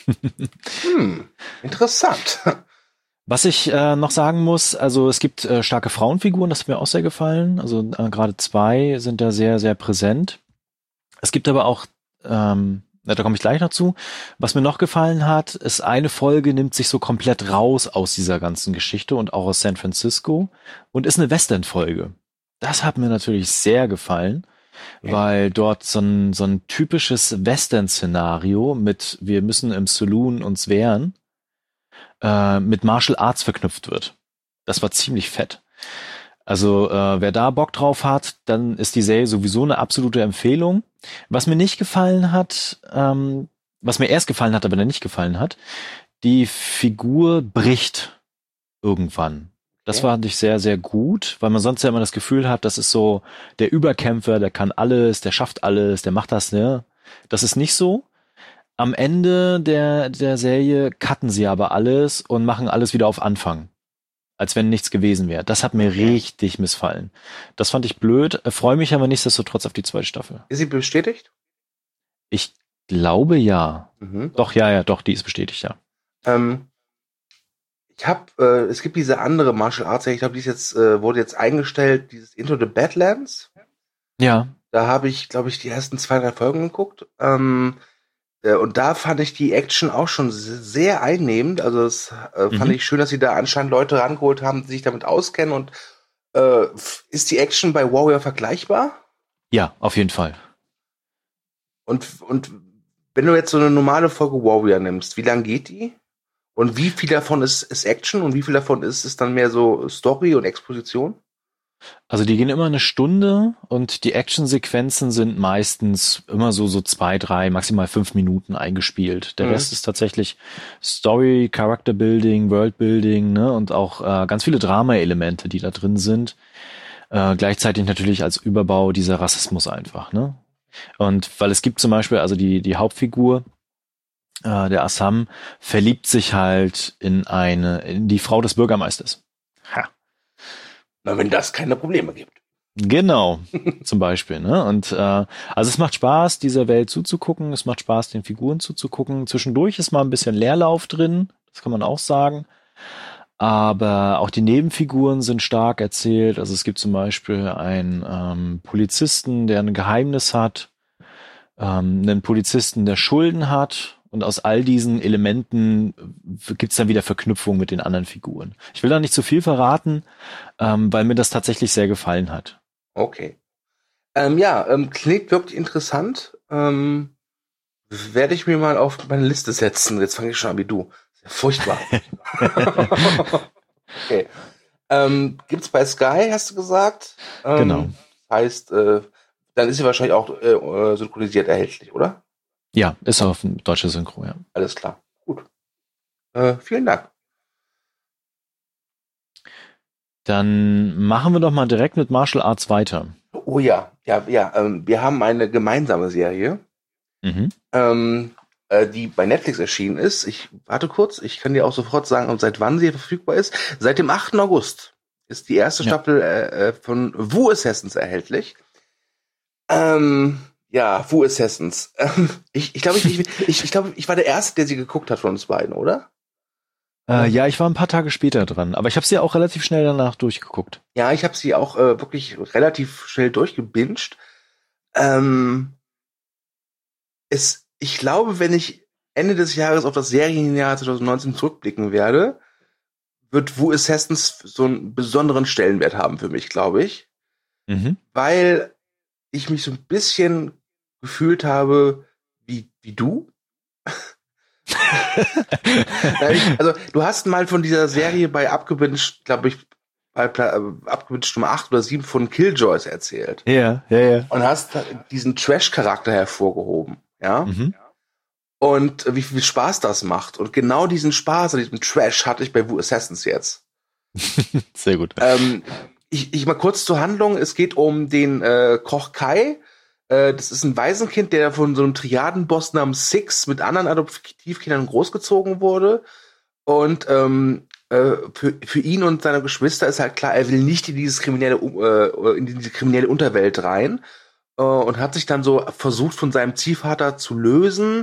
Interessant. Was ich noch sagen muss, also es gibt starke Frauenfiguren, das hat mir auch sehr gefallen. Also gerade 2 sind da sehr, sehr präsent. Es gibt aber auch, da komme ich gleich noch zu, was mir noch gefallen hat, ist eine Folge nimmt sich so komplett raus aus dieser ganzen Geschichte und auch aus San Francisco und ist eine Western-Folge. Das hat mir natürlich sehr gefallen, weil dort so ein typisches Western-Szenario mit wir müssen im Saloon uns wehren, mit Martial Arts verknüpft wird. Das war ziemlich fett. Also wer da Bock drauf hat, dann ist die Serie sowieso eine absolute Empfehlung. Was mir nicht gefallen hat, was mir erst gefallen hat, aber dann nicht gefallen hat, die Figur bricht irgendwann. Das fand ich sehr, sehr gut, weil man sonst ja immer das Gefühl hat, das ist so der Überkämpfer, der kann alles, der schafft alles, der macht das, ne? Das ist nicht so. Am Ende der Serie cutten sie aber alles und machen alles wieder auf Anfang. Als wenn nichts gewesen wäre. Das hat mir richtig missfallen. Das fand ich blöd, freue mich aber nichtsdestotrotz auf die 2. Staffel. Ist sie bestätigt? Ich glaube ja. Doch, doch, die ist bestätigt, ja. Es gibt diese andere Martial Arts, ich glaube, die ist jetzt, wurde jetzt eingestellt, dieses Into the Badlands. Ja. Da habe ich, glaube ich, die ersten 2, 3 Folgen geguckt. Und da fand ich die Action auch schon sehr einnehmend. Also das fand ich schön, dass sie da anscheinend Leute rangeholt haben, die sich damit auskennen. Und ist die Action bei Warrior vergleichbar? Ja, auf jeden Fall. Und wenn du jetzt so eine normale Folge Warrior nimmst, wie lang geht die? Und wie viel davon ist Action und wie viel davon ist dann mehr so Story und Exposition? Also die gehen immer 1 Stunde und die Actionsequenzen sind meistens immer so 2, 3, maximal 5 Minuten eingespielt. Der Rest ist tatsächlich Story, Character Building, World Building, ne, und auch ganz viele Drama-Elemente, die da drin sind. Gleichzeitig natürlich als Überbau dieser Rassismus einfach, ne. Und weil es gibt zum Beispiel, also die Hauptfigur, der Assam, verliebt sich halt in die Frau des Bürgermeisters. Ha. Na, wenn das keine Probleme gibt. Genau, zum Beispiel, ne? Und also es macht Spaß, dieser Welt zuzugucken, es macht Spaß, den Figuren zuzugucken. Zwischendurch ist mal ein bisschen Leerlauf drin, das kann man auch sagen. Aber auch die Nebenfiguren sind stark erzählt. Also es gibt zum Beispiel einen Polizisten, der ein Geheimnis hat, einen Polizisten, der Schulden hat. Und aus all diesen Elementen gibt's dann wieder Verknüpfungen mit den anderen Figuren. Ich will da nicht zu viel verraten, weil mir das tatsächlich sehr gefallen hat. Okay. Klingt wirklich interessant. Werde ich mir mal auf meine Liste setzen. Jetzt fange ich schon an wie du. Furchtbar. Okay. Gibt's bei Sky, hast du gesagt? Genau. Heißt, dann ist sie wahrscheinlich auch synchronisiert erhältlich, oder? Ja, ist auf deutsche Synchro, ja. Alles klar. Gut. Vielen Dank. Dann machen wir doch mal direkt mit Martial Arts weiter. Oh ja. Wir haben eine gemeinsame Serie. Die bei Netflix erschienen ist. Warte kurz, ich kann dir auch sofort sagen, seit wann sie verfügbar ist. Seit dem 8. August ist die erste Staffel von Wu Assassins erhältlich. Wu Assassins. Ich glaube, ich war der Erste, der sie geguckt hat von uns beiden, oder? Ja, ich war ein paar Tage später dran, aber ich habe sie auch relativ schnell danach durchgeguckt. Ja, ich habe sie auch wirklich relativ schnell durchgebinged. Ich glaube, wenn ich Ende des Jahres auf das Serienjahr 2019 zurückblicken werde, wird Wu Assassins so einen besonderen Stellenwert haben für mich, glaube ich. Weil ich mich so ein bisschen gefühlt habe wie du. Also, du hast mal von dieser Serie bei Abgewünscht, glaube ich, bei Abgewünscht Nummer 8 oder 7 von Killjoys erzählt. Ja. Und hast diesen Trash-Charakter hervorgehoben. Ja. Und wie viel Spaß das macht. Und genau diesen Spaß an diesem Trash hatte ich bei Wu Assassins jetzt. Sehr gut. Ich mal kurz zur Handlung. Es geht um den Koch Kai. Das ist ein Waisenkind, der von so einem Triadenboss namens Six mit anderen Adoptivkindern großgezogen wurde. Und für ihn und seine Geschwister ist halt klar, er will nicht in diese kriminelle Unterwelt rein. Und hat sich dann so versucht, von seinem Ziehvater zu lösen.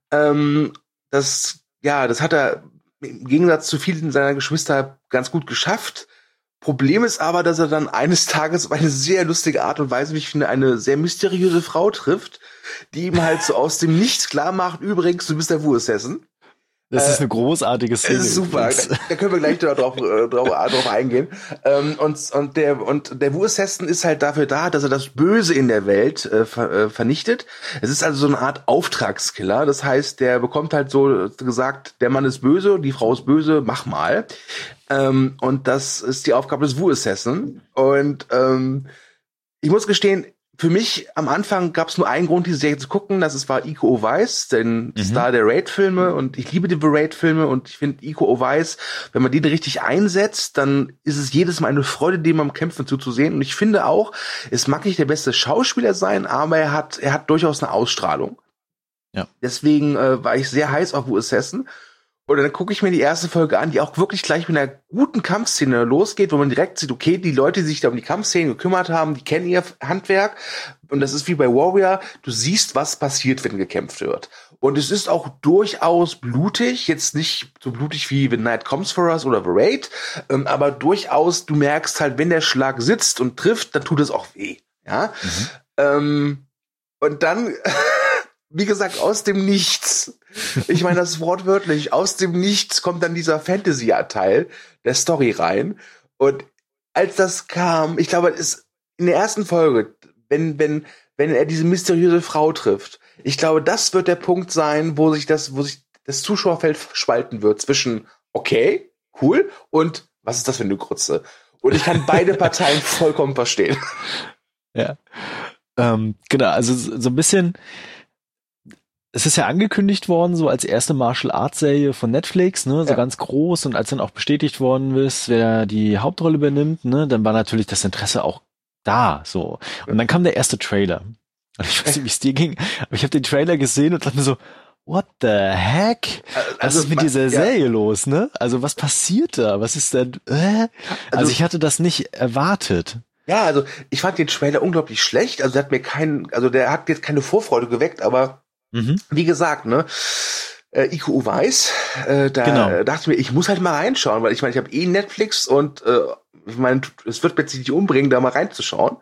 Das hat er im Gegensatz zu vielen seiner Geschwister ganz gut geschafft. Problem ist aber, dass er dann eines Tages auf eine sehr lustige Art und Weise, wie ich finde, eine sehr mysteriöse Frau trifft, die ihm halt so aus dem Nichts klar macht, übrigens, du bist der Wu Assassin. Das ist eine großartige Szene. Super, da können wir gleich drauf eingehen. Und der Wu Assassin ist halt dafür da, dass er das Böse in der Welt vernichtet. Es ist also so eine Art Auftragskiller. Das heißt, der bekommt halt so gesagt, der Mann ist böse, die Frau ist böse, mach mal. Und das ist die Aufgabe des Wu Assassin. Und ich muss gestehen, für mich am Anfang gab es nur einen Grund, diese Serie zu gucken, das war Iko Uwais, den Star der Raid-Filme, und ich liebe die Raid-Filme und ich finde Iko Uwais, wenn man den richtig einsetzt, dann ist es jedes Mal eine Freude, dem am Kämpfen zuzusehen, und ich finde auch, es mag nicht der beste Schauspieler sein, aber er hat durchaus eine Ausstrahlung. Ja. Deswegen war ich sehr heiß auf Wu Assassin. Und dann gucke ich mir die erste Folge an, die auch wirklich gleich mit einer guten Kampfszene losgeht, wo man direkt sieht, okay, die Leute, die sich da um die Kampfszene gekümmert haben, die kennen ihr Handwerk. Und das ist wie bei Warrior, du siehst, was passiert, wenn gekämpft wird. Und es ist auch durchaus blutig, jetzt nicht so blutig wie The Night Comes for Us oder The Raid, aber durchaus, du merkst halt, wenn der Schlag sitzt und trifft, dann tut es auch weh. Ja. Und dann... Wie gesagt, aus dem Nichts. Ich meine das wortwörtlich. Aus dem Nichts kommt dann dieser Fantasy-Teil der Story rein. Und als das kam, ich glaube, es ist in der ersten Folge, wenn er diese mysteriöse Frau trifft, ich glaube, das wird der Punkt sein, wo sich das Zuschauerfeld spalten wird zwischen okay, cool und was ist das für eine Grütze? Und ich kann beide Parteien vollkommen verstehen. Ja. Genau, also so ein bisschen. Es ist ja angekündigt worden, so als erste Martial-Arts-Serie von Netflix, ne, so ganz groß, und als dann auch bestätigt worden ist, wer die Hauptrolle übernimmt, ne, dann war natürlich das Interesse auch da, so. Und dann kam der erste Trailer. Und ich weiß nicht, wie es dir ging, aber ich habe den Trailer gesehen und dachte mir so, what the heck? Was ist mit dieser Serie los, ne? Also was passiert da? Was ist denn, Also ich hatte das nicht erwartet. Ja, also ich fand den Trailer unglaublich schlecht, der hat jetzt keine Vorfreude geweckt, aber wie gesagt, ne, IQ Uwais, dachte ich mir, ich muss halt mal reinschauen, weil ich meine, ich habe Netflix und ich meine, es wird mir jetzt nicht umbringen, da mal reinzuschauen.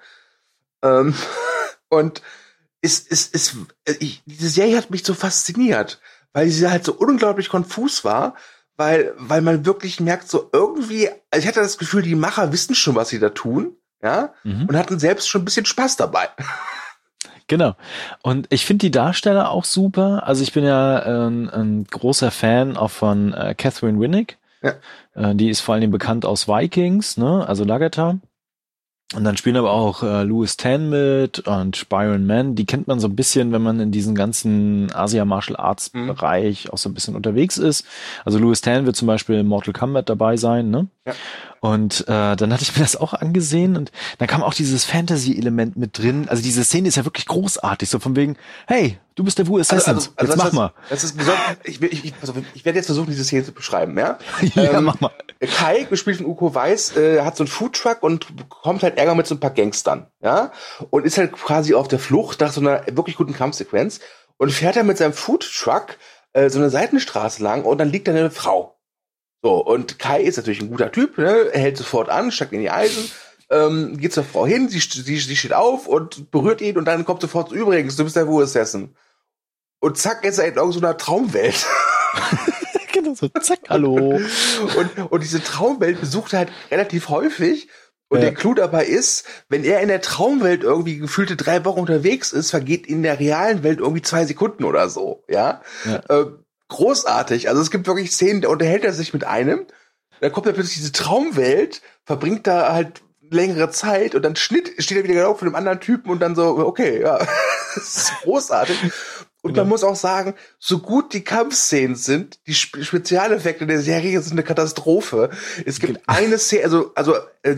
Und diese Serie hat mich so fasziniert, weil sie halt so unglaublich konfus war, weil man wirklich merkt, so irgendwie, also ich hatte das Gefühl, die Macher wissen schon, was sie da tun, ja, und hatten selbst schon ein bisschen Spaß dabei. Genau. Und ich finde die Darsteller auch super. Also ich bin ja ein großer Fan auch von Catherine Winnick. Ja. Die ist vor allem bekannt aus Vikings, ne? Also Lagertha. Und dann spielen aber auch Louis Tan mit und Byron Mann. Die kennt man so ein bisschen, wenn man in diesem ganzen Asia-Martial-Arts-Bereich auch so ein bisschen unterwegs ist. Also Louis Tan wird zum Beispiel in Mortal Kombat dabei sein, ne? Ja. Und dann hatte ich mir das auch angesehen und dann kam auch dieses Fantasy-Element mit drin. Also diese Szene ist ja wirklich großartig, so von wegen, hey, du bist der Wu Assassin, jetzt mach mal. Das ist besonders, ich werde jetzt versuchen, diese Szene zu beschreiben, ja? Ja, mach mal. Kai, gespielt von Uko Weiß, hat so einen Foodtruck und bekommt halt Ärger mit so ein paar Gangstern, ja? Und ist halt quasi auf der Flucht nach so einer wirklich guten Kampfsequenz und fährt dann mit seinem Foodtruck so eine Seitenstraße lang und dann liegt da eine Frau. So, und Kai ist natürlich ein guter Typ, ne? Er hält sofort an, steigt in die Eisen, geht zur Frau hin, sie steht auf und berührt ihn und dann kommt sofort, übrigens, du bist der Wu Assassin. Und zack, ist er in irgendeiner Traumwelt. Genau so, zack, hallo. Und diese Traumwelt besucht er halt relativ häufig. Und der Clou dabei ist, wenn er in der Traumwelt irgendwie gefühlte 3 Wochen unterwegs ist, vergeht in der realen Welt irgendwie 2 Sekunden oder so, ja. Großartig. Also es gibt wirklich Szenen, da unterhält er sich mit einem, dann kommt er plötzlich diese Traumwelt, verbringt da halt längere Zeit und dann steht er wieder genau von einem anderen Typen und dann so, okay, ja, das ist großartig. Und man muss auch sagen, so gut die Kampfszenen sind, die Spezialeffekte der Serie sind eine Katastrophe. Es gibt eine Szene, also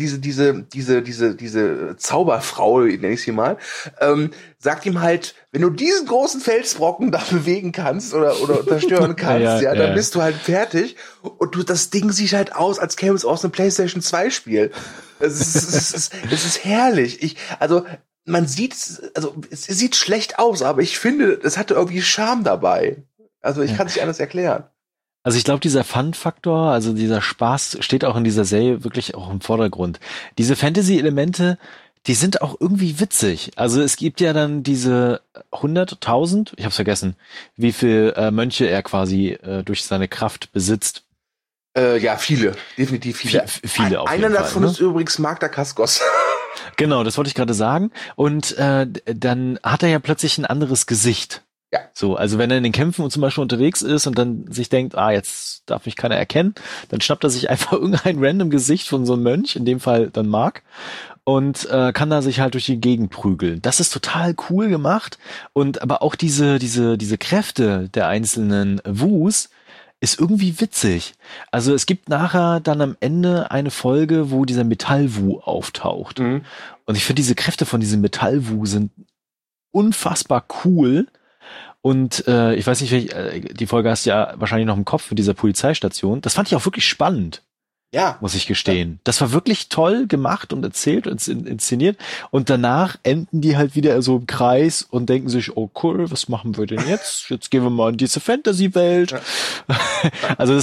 diese Zauberfrau, nenne ich sie mal, sagt ihm halt, wenn du diesen großen Felsbrocken da bewegen kannst oder zerstören kannst, dann bist du halt fertig. Und das Ding sieht halt aus, als käme es aus einem PlayStation 2 Spiel. Es ist herrlich. Man sieht, also es sieht schlecht aus, aber ich finde, es hatte irgendwie Charme dabei. Also ich kann es nicht anders erklären. Also ich glaube, dieser Fun-Faktor, also dieser Spaß steht auch in dieser Serie wirklich auch im Vordergrund. Diese Fantasy-Elemente, die sind auch irgendwie witzig. Also es gibt ja dann diese 100.000, ich hab's vergessen, wie viel Mönche er quasi durch seine Kraft besitzt. Ja, viele. Definitiv viele. Viele auf jeden Einer Fall, davon ne? ist übrigens Magda Dacascos. Genau, das wollte ich gerade sagen. Und dann hat er ja plötzlich ein anderes Gesicht. Ja. So, also wenn er in den Kämpfen zum Beispiel unterwegs ist und dann sich denkt, jetzt darf mich keiner erkennen, dann schnappt er sich einfach irgendein random Gesicht von so einem Mönch, in dem Fall dann Mark, und kann da sich halt durch die Gegend prügeln. Das ist total cool gemacht. Und aber auch diese Kräfte der einzelnen Wus ist irgendwie witzig. Also es gibt nachher dann am Ende eine Folge, wo dieser Metall-Wu auftaucht. Und ich finde, diese Kräfte von diesem Metall-Wu sind unfassbar cool. Und ich weiß nicht, die Folge hast du ja wahrscheinlich noch im Kopf mit dieser Polizeistation. Das fand ich auch wirklich spannend. Ja. Muss ich gestehen. Das war wirklich toll gemacht und erzählt und inszeniert. Und danach enden die halt wieder so im Kreis und denken sich, oh cool, was machen wir denn jetzt? Jetzt gehen wir mal in diese Fantasy-Welt. Ja. Also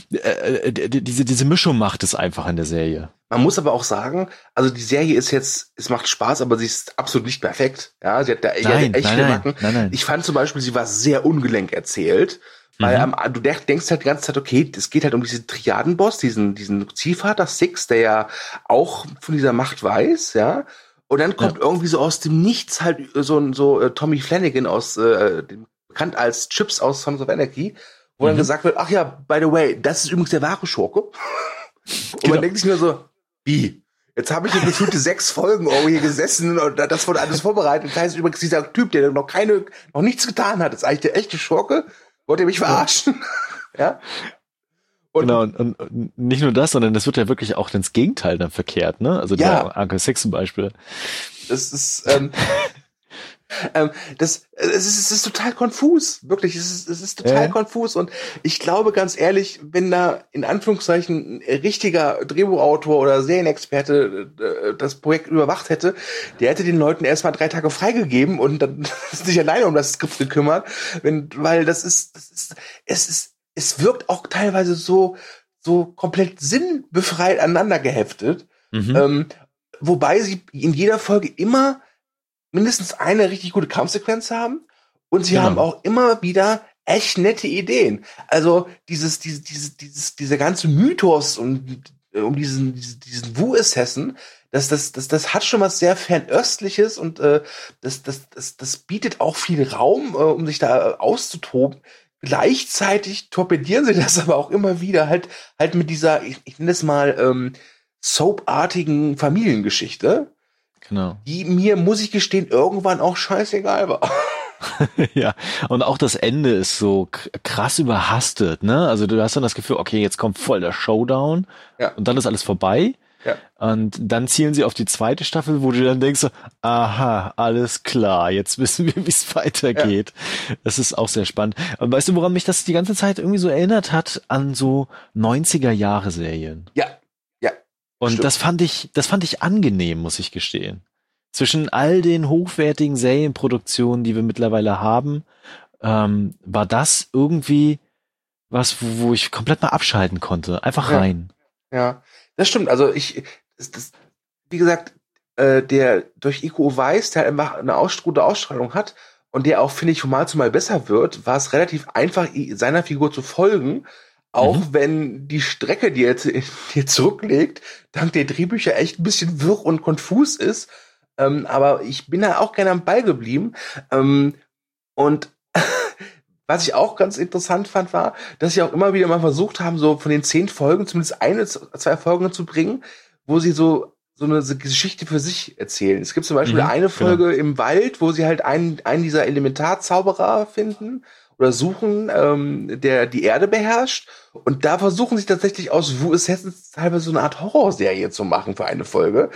diese Mischung macht es einfach in der Serie. Man muss aber auch sagen, also die Serie ist jetzt, es macht Spaß, aber sie ist absolut nicht perfekt. Ja, sie hat da echt viele Macken. Nein. Ich fand zum Beispiel, sie war sehr ungelenk erzählt. Weil du denkst halt die ganze Zeit, okay, es geht halt um diesen Triadenboss, diesen Ziehvater Six, der ja auch von dieser Macht weiß, ja. Und dann kommt irgendwie so aus dem Nichts halt so Tommy Flanagan bekannt als Chips aus Sons of Anarchy, wo dann gesagt wird, ach ja, by the way, das ist übrigens der wahre Schurke. Und man denkt sich nur so, wie? Jetzt habe ich hier gefühlte 6 Folgen hier gesessen und das wurde alles vorbereitet. Das heißt übrigens, dieser Typ, der noch nichts getan hat, ist eigentlich der echte Schurke. Wollt ihr mich verarschen? Ja. Genau, und nicht nur das, sondern das wird ja wirklich auch ins Gegenteil dann verkehrt, ne? Also der Uncle Six zum Beispiel. Das ist, Es ist total konfus, wirklich, es ist total konfus und ich glaube ganz ehrlich, wenn da in Anführungszeichen ein richtiger Drehbuchautor oder Serienexperte das Projekt überwacht hätte, der hätte den Leuten erstmal 3 Tage freigegeben und dann sich alleine um das Skript gekümmert, weil es wirkt auch teilweise so komplett sinnbefreit aneinander geheftet, wobei sie in jeder Folge immer mindestens eine richtig gute Kampfsequenz haben und sie haben auch immer wieder echt nette Ideen. Also dieser ganze Mythos um diesen Wu-Assassin, das hat schon was sehr Fernöstliches und das bietet auch viel Raum, um sich da auszutoben. Gleichzeitig torpedieren sie das aber auch immer wieder halt mit dieser, ich nenne es mal, soapartigen Familiengeschichte. Genau. Die mir, muss ich gestehen, irgendwann auch scheißegal war. Ja, und auch das Ende ist so krass überhastet, ne? Also du hast dann das Gefühl, okay, jetzt kommt voll der Showdown und dann ist alles vorbei. Ja. Und dann zielen sie auf die 2. Staffel, wo du dann denkst so, aha, alles klar, jetzt wissen wir, wie es weitergeht. Ja. Das ist auch sehr spannend. Und weißt du, woran mich das die ganze Zeit irgendwie so erinnert hat? An so 90er-Jahre-Serien. Ja. Und das fand ich angenehm, muss ich gestehen. Zwischen all den hochwertigen Serienproduktionen, die wir mittlerweile haben, war das irgendwie was, wo ich komplett mal abschalten konnte. Einfach rein. Ja, das stimmt. Also wie gesagt, der durch Iko Uwais, der einfach eine gute Ausstrahlung hat und der auch, finde ich, von Mal zu Mal besser wird, war es relativ einfach, seiner Figur zu folgen. Auch wenn die Strecke, die er hier zurücklegt, dank der Drehbücher echt ein bisschen wirr und konfus ist. Aber ich bin da auch gerne am Ball geblieben. Und was ich auch ganz interessant fand, war, dass sie auch immer wieder mal versucht haben, so von den 10 Folgen zumindest 2 Folgen zu bringen, wo sie so eine Geschichte für sich erzählen. Es gibt zum Beispiel eine Folge im Wald, wo sie halt einen dieser Elementarzauberer finden oder suchen, der die Erde beherrscht. Und da versuchen sie tatsächlich aus Wu Assassins teilweise so eine Art Horrorserie zu machen für eine Folge.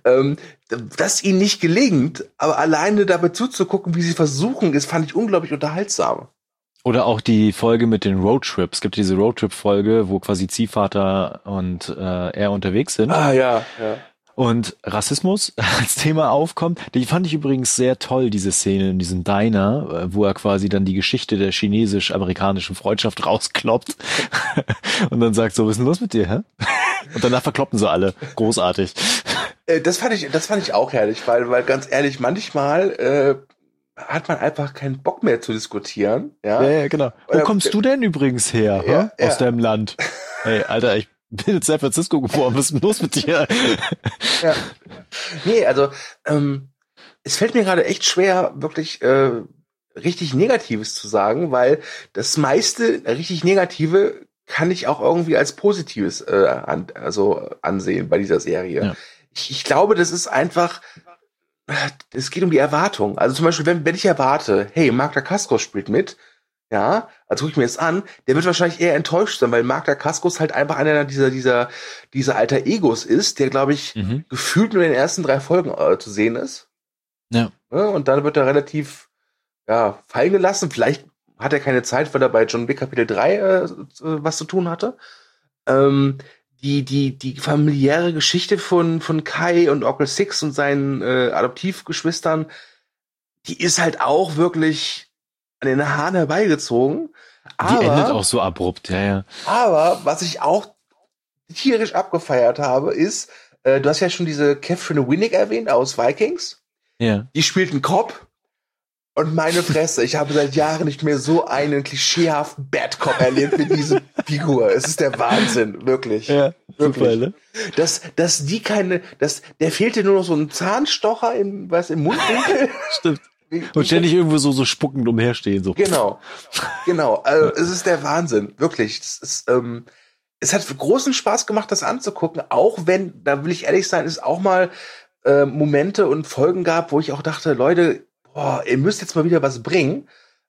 Das ihnen nicht gelingt, aber alleine dabei zuzugucken, wie sie versuchen, das fand ich unglaublich unterhaltsam. Oder auch die Folge mit den Roadtrips. Es gibt diese Roadtrip-Folge, wo quasi Ziehvater und er unterwegs sind. Ah, ja. Und Rassismus als Thema aufkommt. Die fand ich übrigens sehr toll, diese Szene in diesem Diner, wo er quasi dann die Geschichte der chinesisch-amerikanischen Freundschaft rauskloppt und dann sagt so, was ist denn los mit dir, hä? Und danach verkloppen sie alle. Großartig. Das fand ich auch herrlich, weil ganz ehrlich, manchmal hat man einfach keinen Bock mehr zu diskutieren. Ja, genau. Wo kommst du denn übrigens her, aus deinem Land? Hey, Alter, ich bin in San Francisco geboren, was ist denn los mit dir? Ja. Nee, also es fällt mir gerade echt schwer, wirklich richtig Negatives zu sagen, weil das meiste richtig Negative kann ich auch irgendwie als Positives ansehen bei dieser Serie. Ja. Ich glaube, das ist einfach, es geht um die Erwartung. Also zum Beispiel, wenn ich erwarte, hey, Mark Dacascos spielt mit, ja, also gucke ich mir das an, der wird wahrscheinlich eher enttäuscht sein, weil Mark Dacascos halt einfach einer dieser alter Egos ist, der, glaube ich, gefühlt nur in den ersten 3 Folgen zu sehen ist. Ja. Und dann wird er relativ fallen gelassen. Vielleicht hat er keine Zeit, weil er bei John Wick Kapitel 3 was zu tun hatte. Die familiäre Geschichte von Kai und Onkel Six und seinen Adoptivgeschwistern, die ist halt auch wirklich an den Haaren herbeigezogen. Die endet auch so abrupt, ja. Aber was ich auch tierisch abgefeiert habe, ist, du hast ja schon diese Catherine Winnick erwähnt aus Vikings. Ja. Die spielt einen Cop. Und meine Fresse, ich habe seit Jahren nicht mehr so einen klischeehaften Bad Cop erlebt wie diese Figur. Es ist der Wahnsinn, wirklich. Ja, wirklich. Super, ne? Der fehlte nur noch so ein Zahnstocher im Mundwinkel. Stimmt. Und ständig irgendwo so spuckend umherstehen, so. Genau. Also, es ist der Wahnsinn, wirklich. Es hat großen Spaß gemacht, das anzugucken, auch wenn, da will ich ehrlich sein, es auch mal Momente und Folgen gab, wo ich auch dachte, Leute, ihr müsst jetzt mal wieder was bringen.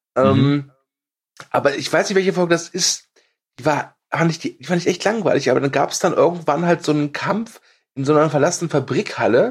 Aber ich weiß nicht, welche Folge das ist. Die fand ich echt langweilig, aber dann gab es dann irgendwann halt so einen Kampf in so einer verlassenen Fabrikhalle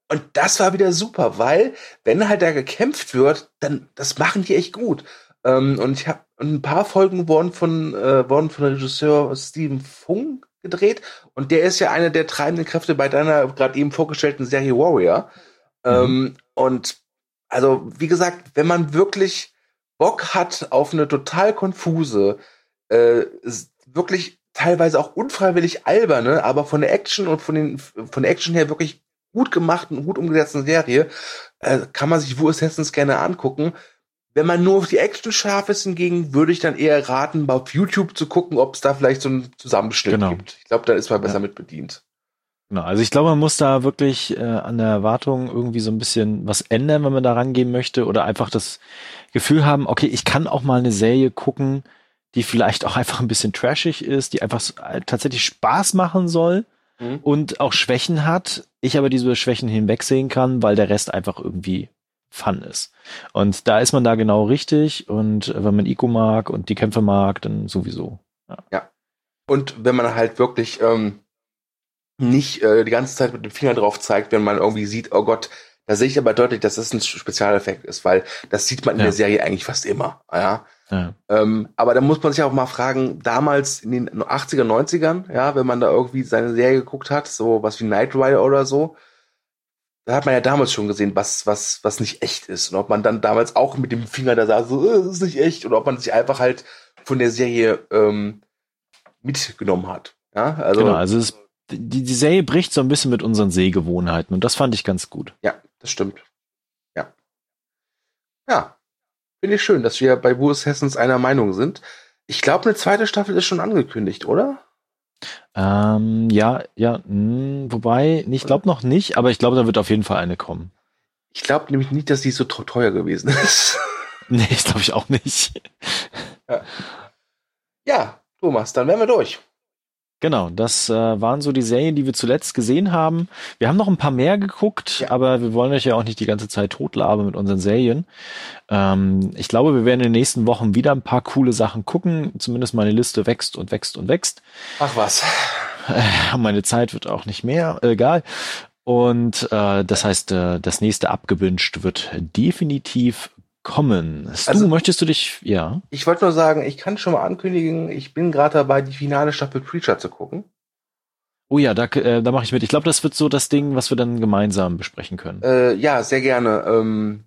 Und das war wieder super, weil, wenn halt da gekämpft wird, dann, das machen die echt gut. Und ich habe ein paar Folgen wurden von Regisseur Steven Fung gedreht. Und der ist ja eine der treibenden Kräfte bei deiner gerade eben vorgestellten Serie Warrior. Und also, wie gesagt, wenn man wirklich Bock hat auf eine total konfuse, wirklich teilweise auch unfreiwillig alberne, aber von der Action und von der Action her wirklich gut gemachten und gut umgesetzten Serie, kann man sich Wu Assassins gerne angucken. Wenn man nur auf die Action scharf ist, hingegen würde ich dann eher raten, auf YouTube zu gucken, ob es da vielleicht so einen Zusammenschnitt gibt. Ich glaube, da ist man besser mit bedient. Genau, also ich glaube, man muss da wirklich an der Erwartung irgendwie so ein bisschen was ändern, wenn man da rangehen möchte, oder einfach das Gefühl haben, okay, ich kann auch mal eine Serie gucken, die vielleicht auch einfach ein bisschen trashig ist, die einfach tatsächlich Spaß machen soll und auch Schwächen hat, ich aber diese Schwächen hinwegsehen kann, weil der Rest einfach irgendwie Fun ist. Und da ist man da genau richtig, und wenn man Ico mag und die Kämpfe mag, dann sowieso. Ja. Und wenn man halt wirklich nicht die ganze Zeit mit dem Finger drauf zeigt, wenn man irgendwie sieht, oh Gott, da sehe ich aber deutlich, dass das ein Spezialeffekt ist, weil das sieht man in der Serie eigentlich fast immer. Ja. Aber da muss man sich auch mal fragen, damals in den 80er, 90ern, ja, wenn man da irgendwie seine Serie geguckt hat, so was wie Knight Rider oder so, da hat man ja damals schon gesehen, was nicht echt ist. Und ob man dann damals auch mit dem Finger da saß, so, das ist nicht echt, oder ob man sich einfach halt von der Serie mitgenommen hat. Ja, also. Genau, also die Serie bricht so ein bisschen mit unseren Sehgewohnheiten, und das fand ich ganz gut. Ja, das stimmt. Ja. Ja. Finde ich schön, dass wir bei Wu Assassins einer Meinung sind. Ich glaube, eine zweite Staffel ist schon angekündigt, oder? Wobei, ich glaube noch nicht, aber ich glaube, da wird auf jeden Fall eine kommen. Ich glaube nämlich nicht, dass die so teuer gewesen ist. Nee, das glaube ich auch nicht. Ja, Thomas, dann wären wir durch. Genau, das waren so die Serien, die wir zuletzt gesehen haben. Wir haben noch ein paar mehr geguckt, aber wir wollen euch ja auch nicht die ganze Zeit totlabern mit unseren Serien. Ich glaube, wir werden in den nächsten Wochen wieder ein paar coole Sachen gucken. Zumindest meine Liste wächst und wächst und wächst. Ach was. Meine Zeit wird auch nicht mehr, egal. Und das heißt, das nächste Abgewünscht wird definitiv kommen. Möchtest du dich, ja? Ich wollte nur sagen, ich kann schon mal ankündigen, ich bin gerade dabei, die finale Staffel Preacher zu gucken. Oh ja, da mache ich mit. Ich glaube, das wird so das Ding, was wir dann gemeinsam besprechen können. Ja, sehr gerne.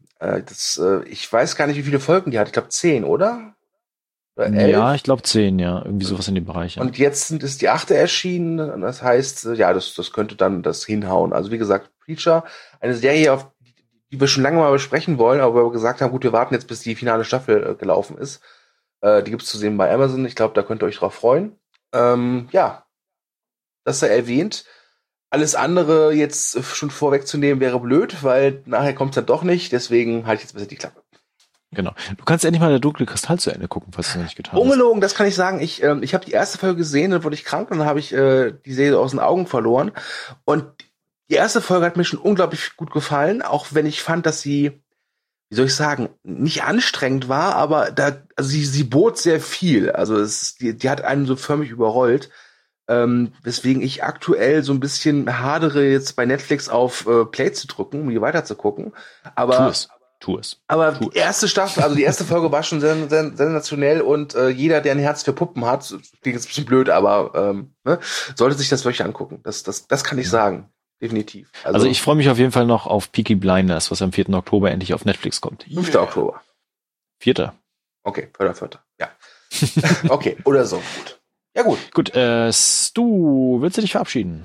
Ich weiß gar nicht, wie viele Folgen die hat. Ich glaube 10, oder? Oder 11? Ja, ich glaube 10, ja. Irgendwie sowas in dem Bereich. Ja. Und jetzt ist die 8. erschienen. Das heißt, ja, das könnte dann das hinhauen. Also wie gesagt, Preacher, eine Serie, die wir schon lange mal besprechen wollen, aber wir gesagt haben, gut, wir warten jetzt, bis die finale Staffel gelaufen ist. Die gibt's zu sehen bei Amazon. Ich glaube, da könnt ihr euch drauf freuen. Ja, das sei erwähnt. Alles andere jetzt schon vorwegzunehmen wäre blöd, weil nachher kommt's dann doch nicht. Deswegen halte ich jetzt besser die Klappe. Genau. Du kannst endlich mal der dunkle Kristall zu Ende gucken, falls du es noch nicht getan hast. Ungelogen, das kann ich sagen. Ich habe die erste Folge gesehen, dann wurde ich krank und dann habe ich die Serie aus den Augen verloren. Und die erste Folge hat mir schon unglaublich gut gefallen, auch wenn ich fand, dass sie, wie soll ich sagen, nicht anstrengend war, aber sie bot sehr viel. Also die hat einen so förmlich überrollt. Weswegen ich aktuell so ein bisschen hadere, jetzt bei Netflix auf Play zu drücken, um die weiter zu gucken. Aber Tu es. Aber die erste Staffel, also die erste Folge war schon sensationell, und jeder, der ein Herz für Puppen hat, klingt jetzt ein bisschen blöd, aber sollte sich das wirklich angucken. Das kann ich sagen. Definitiv. Also ich freue mich auf jeden Fall noch auf Peaky Blinders, was am 4. Oktober endlich auf Netflix kommt. 5. Oktober. 4. Okay, 4. Ja. Okay, oder so. Gut. Ja, gut. Gut, Stu, willst du dich verabschieden?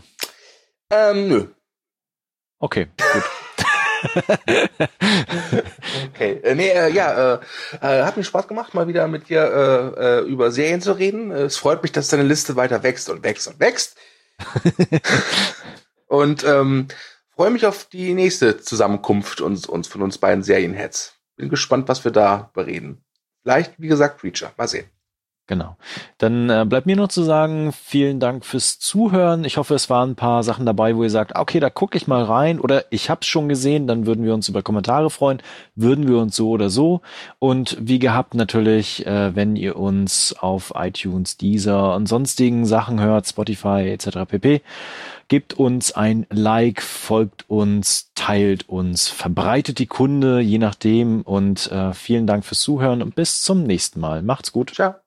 Nö. Okay, gut. Okay. Hat mir Spaß gemacht, mal wieder mit dir über Serien zu reden. Es freut mich, dass deine Liste weiter wächst und wächst und wächst. Und freue mich auf die nächste Zusammenkunft von uns beiden Serienheads. Bin gespannt, was wir da bereden. Vielleicht, wie gesagt, Preacher. Mal sehen. Genau. Dann bleibt mir noch zu sagen, vielen Dank fürs Zuhören. Ich hoffe, es waren ein paar Sachen dabei, wo ihr sagt, okay, da gucke ich mal rein oder ich hab's schon gesehen, dann würden wir uns über Kommentare freuen, würden wir uns so oder so. Und wie gehabt natürlich, wenn ihr uns auf iTunes, Deezer und sonstigen Sachen hört, Spotify etc. pp., gebt uns ein Like, folgt uns, teilt uns, verbreitet die Kunde, je nachdem. Und vielen Dank fürs Zuhören und bis zum nächsten Mal. Macht's gut. Ciao.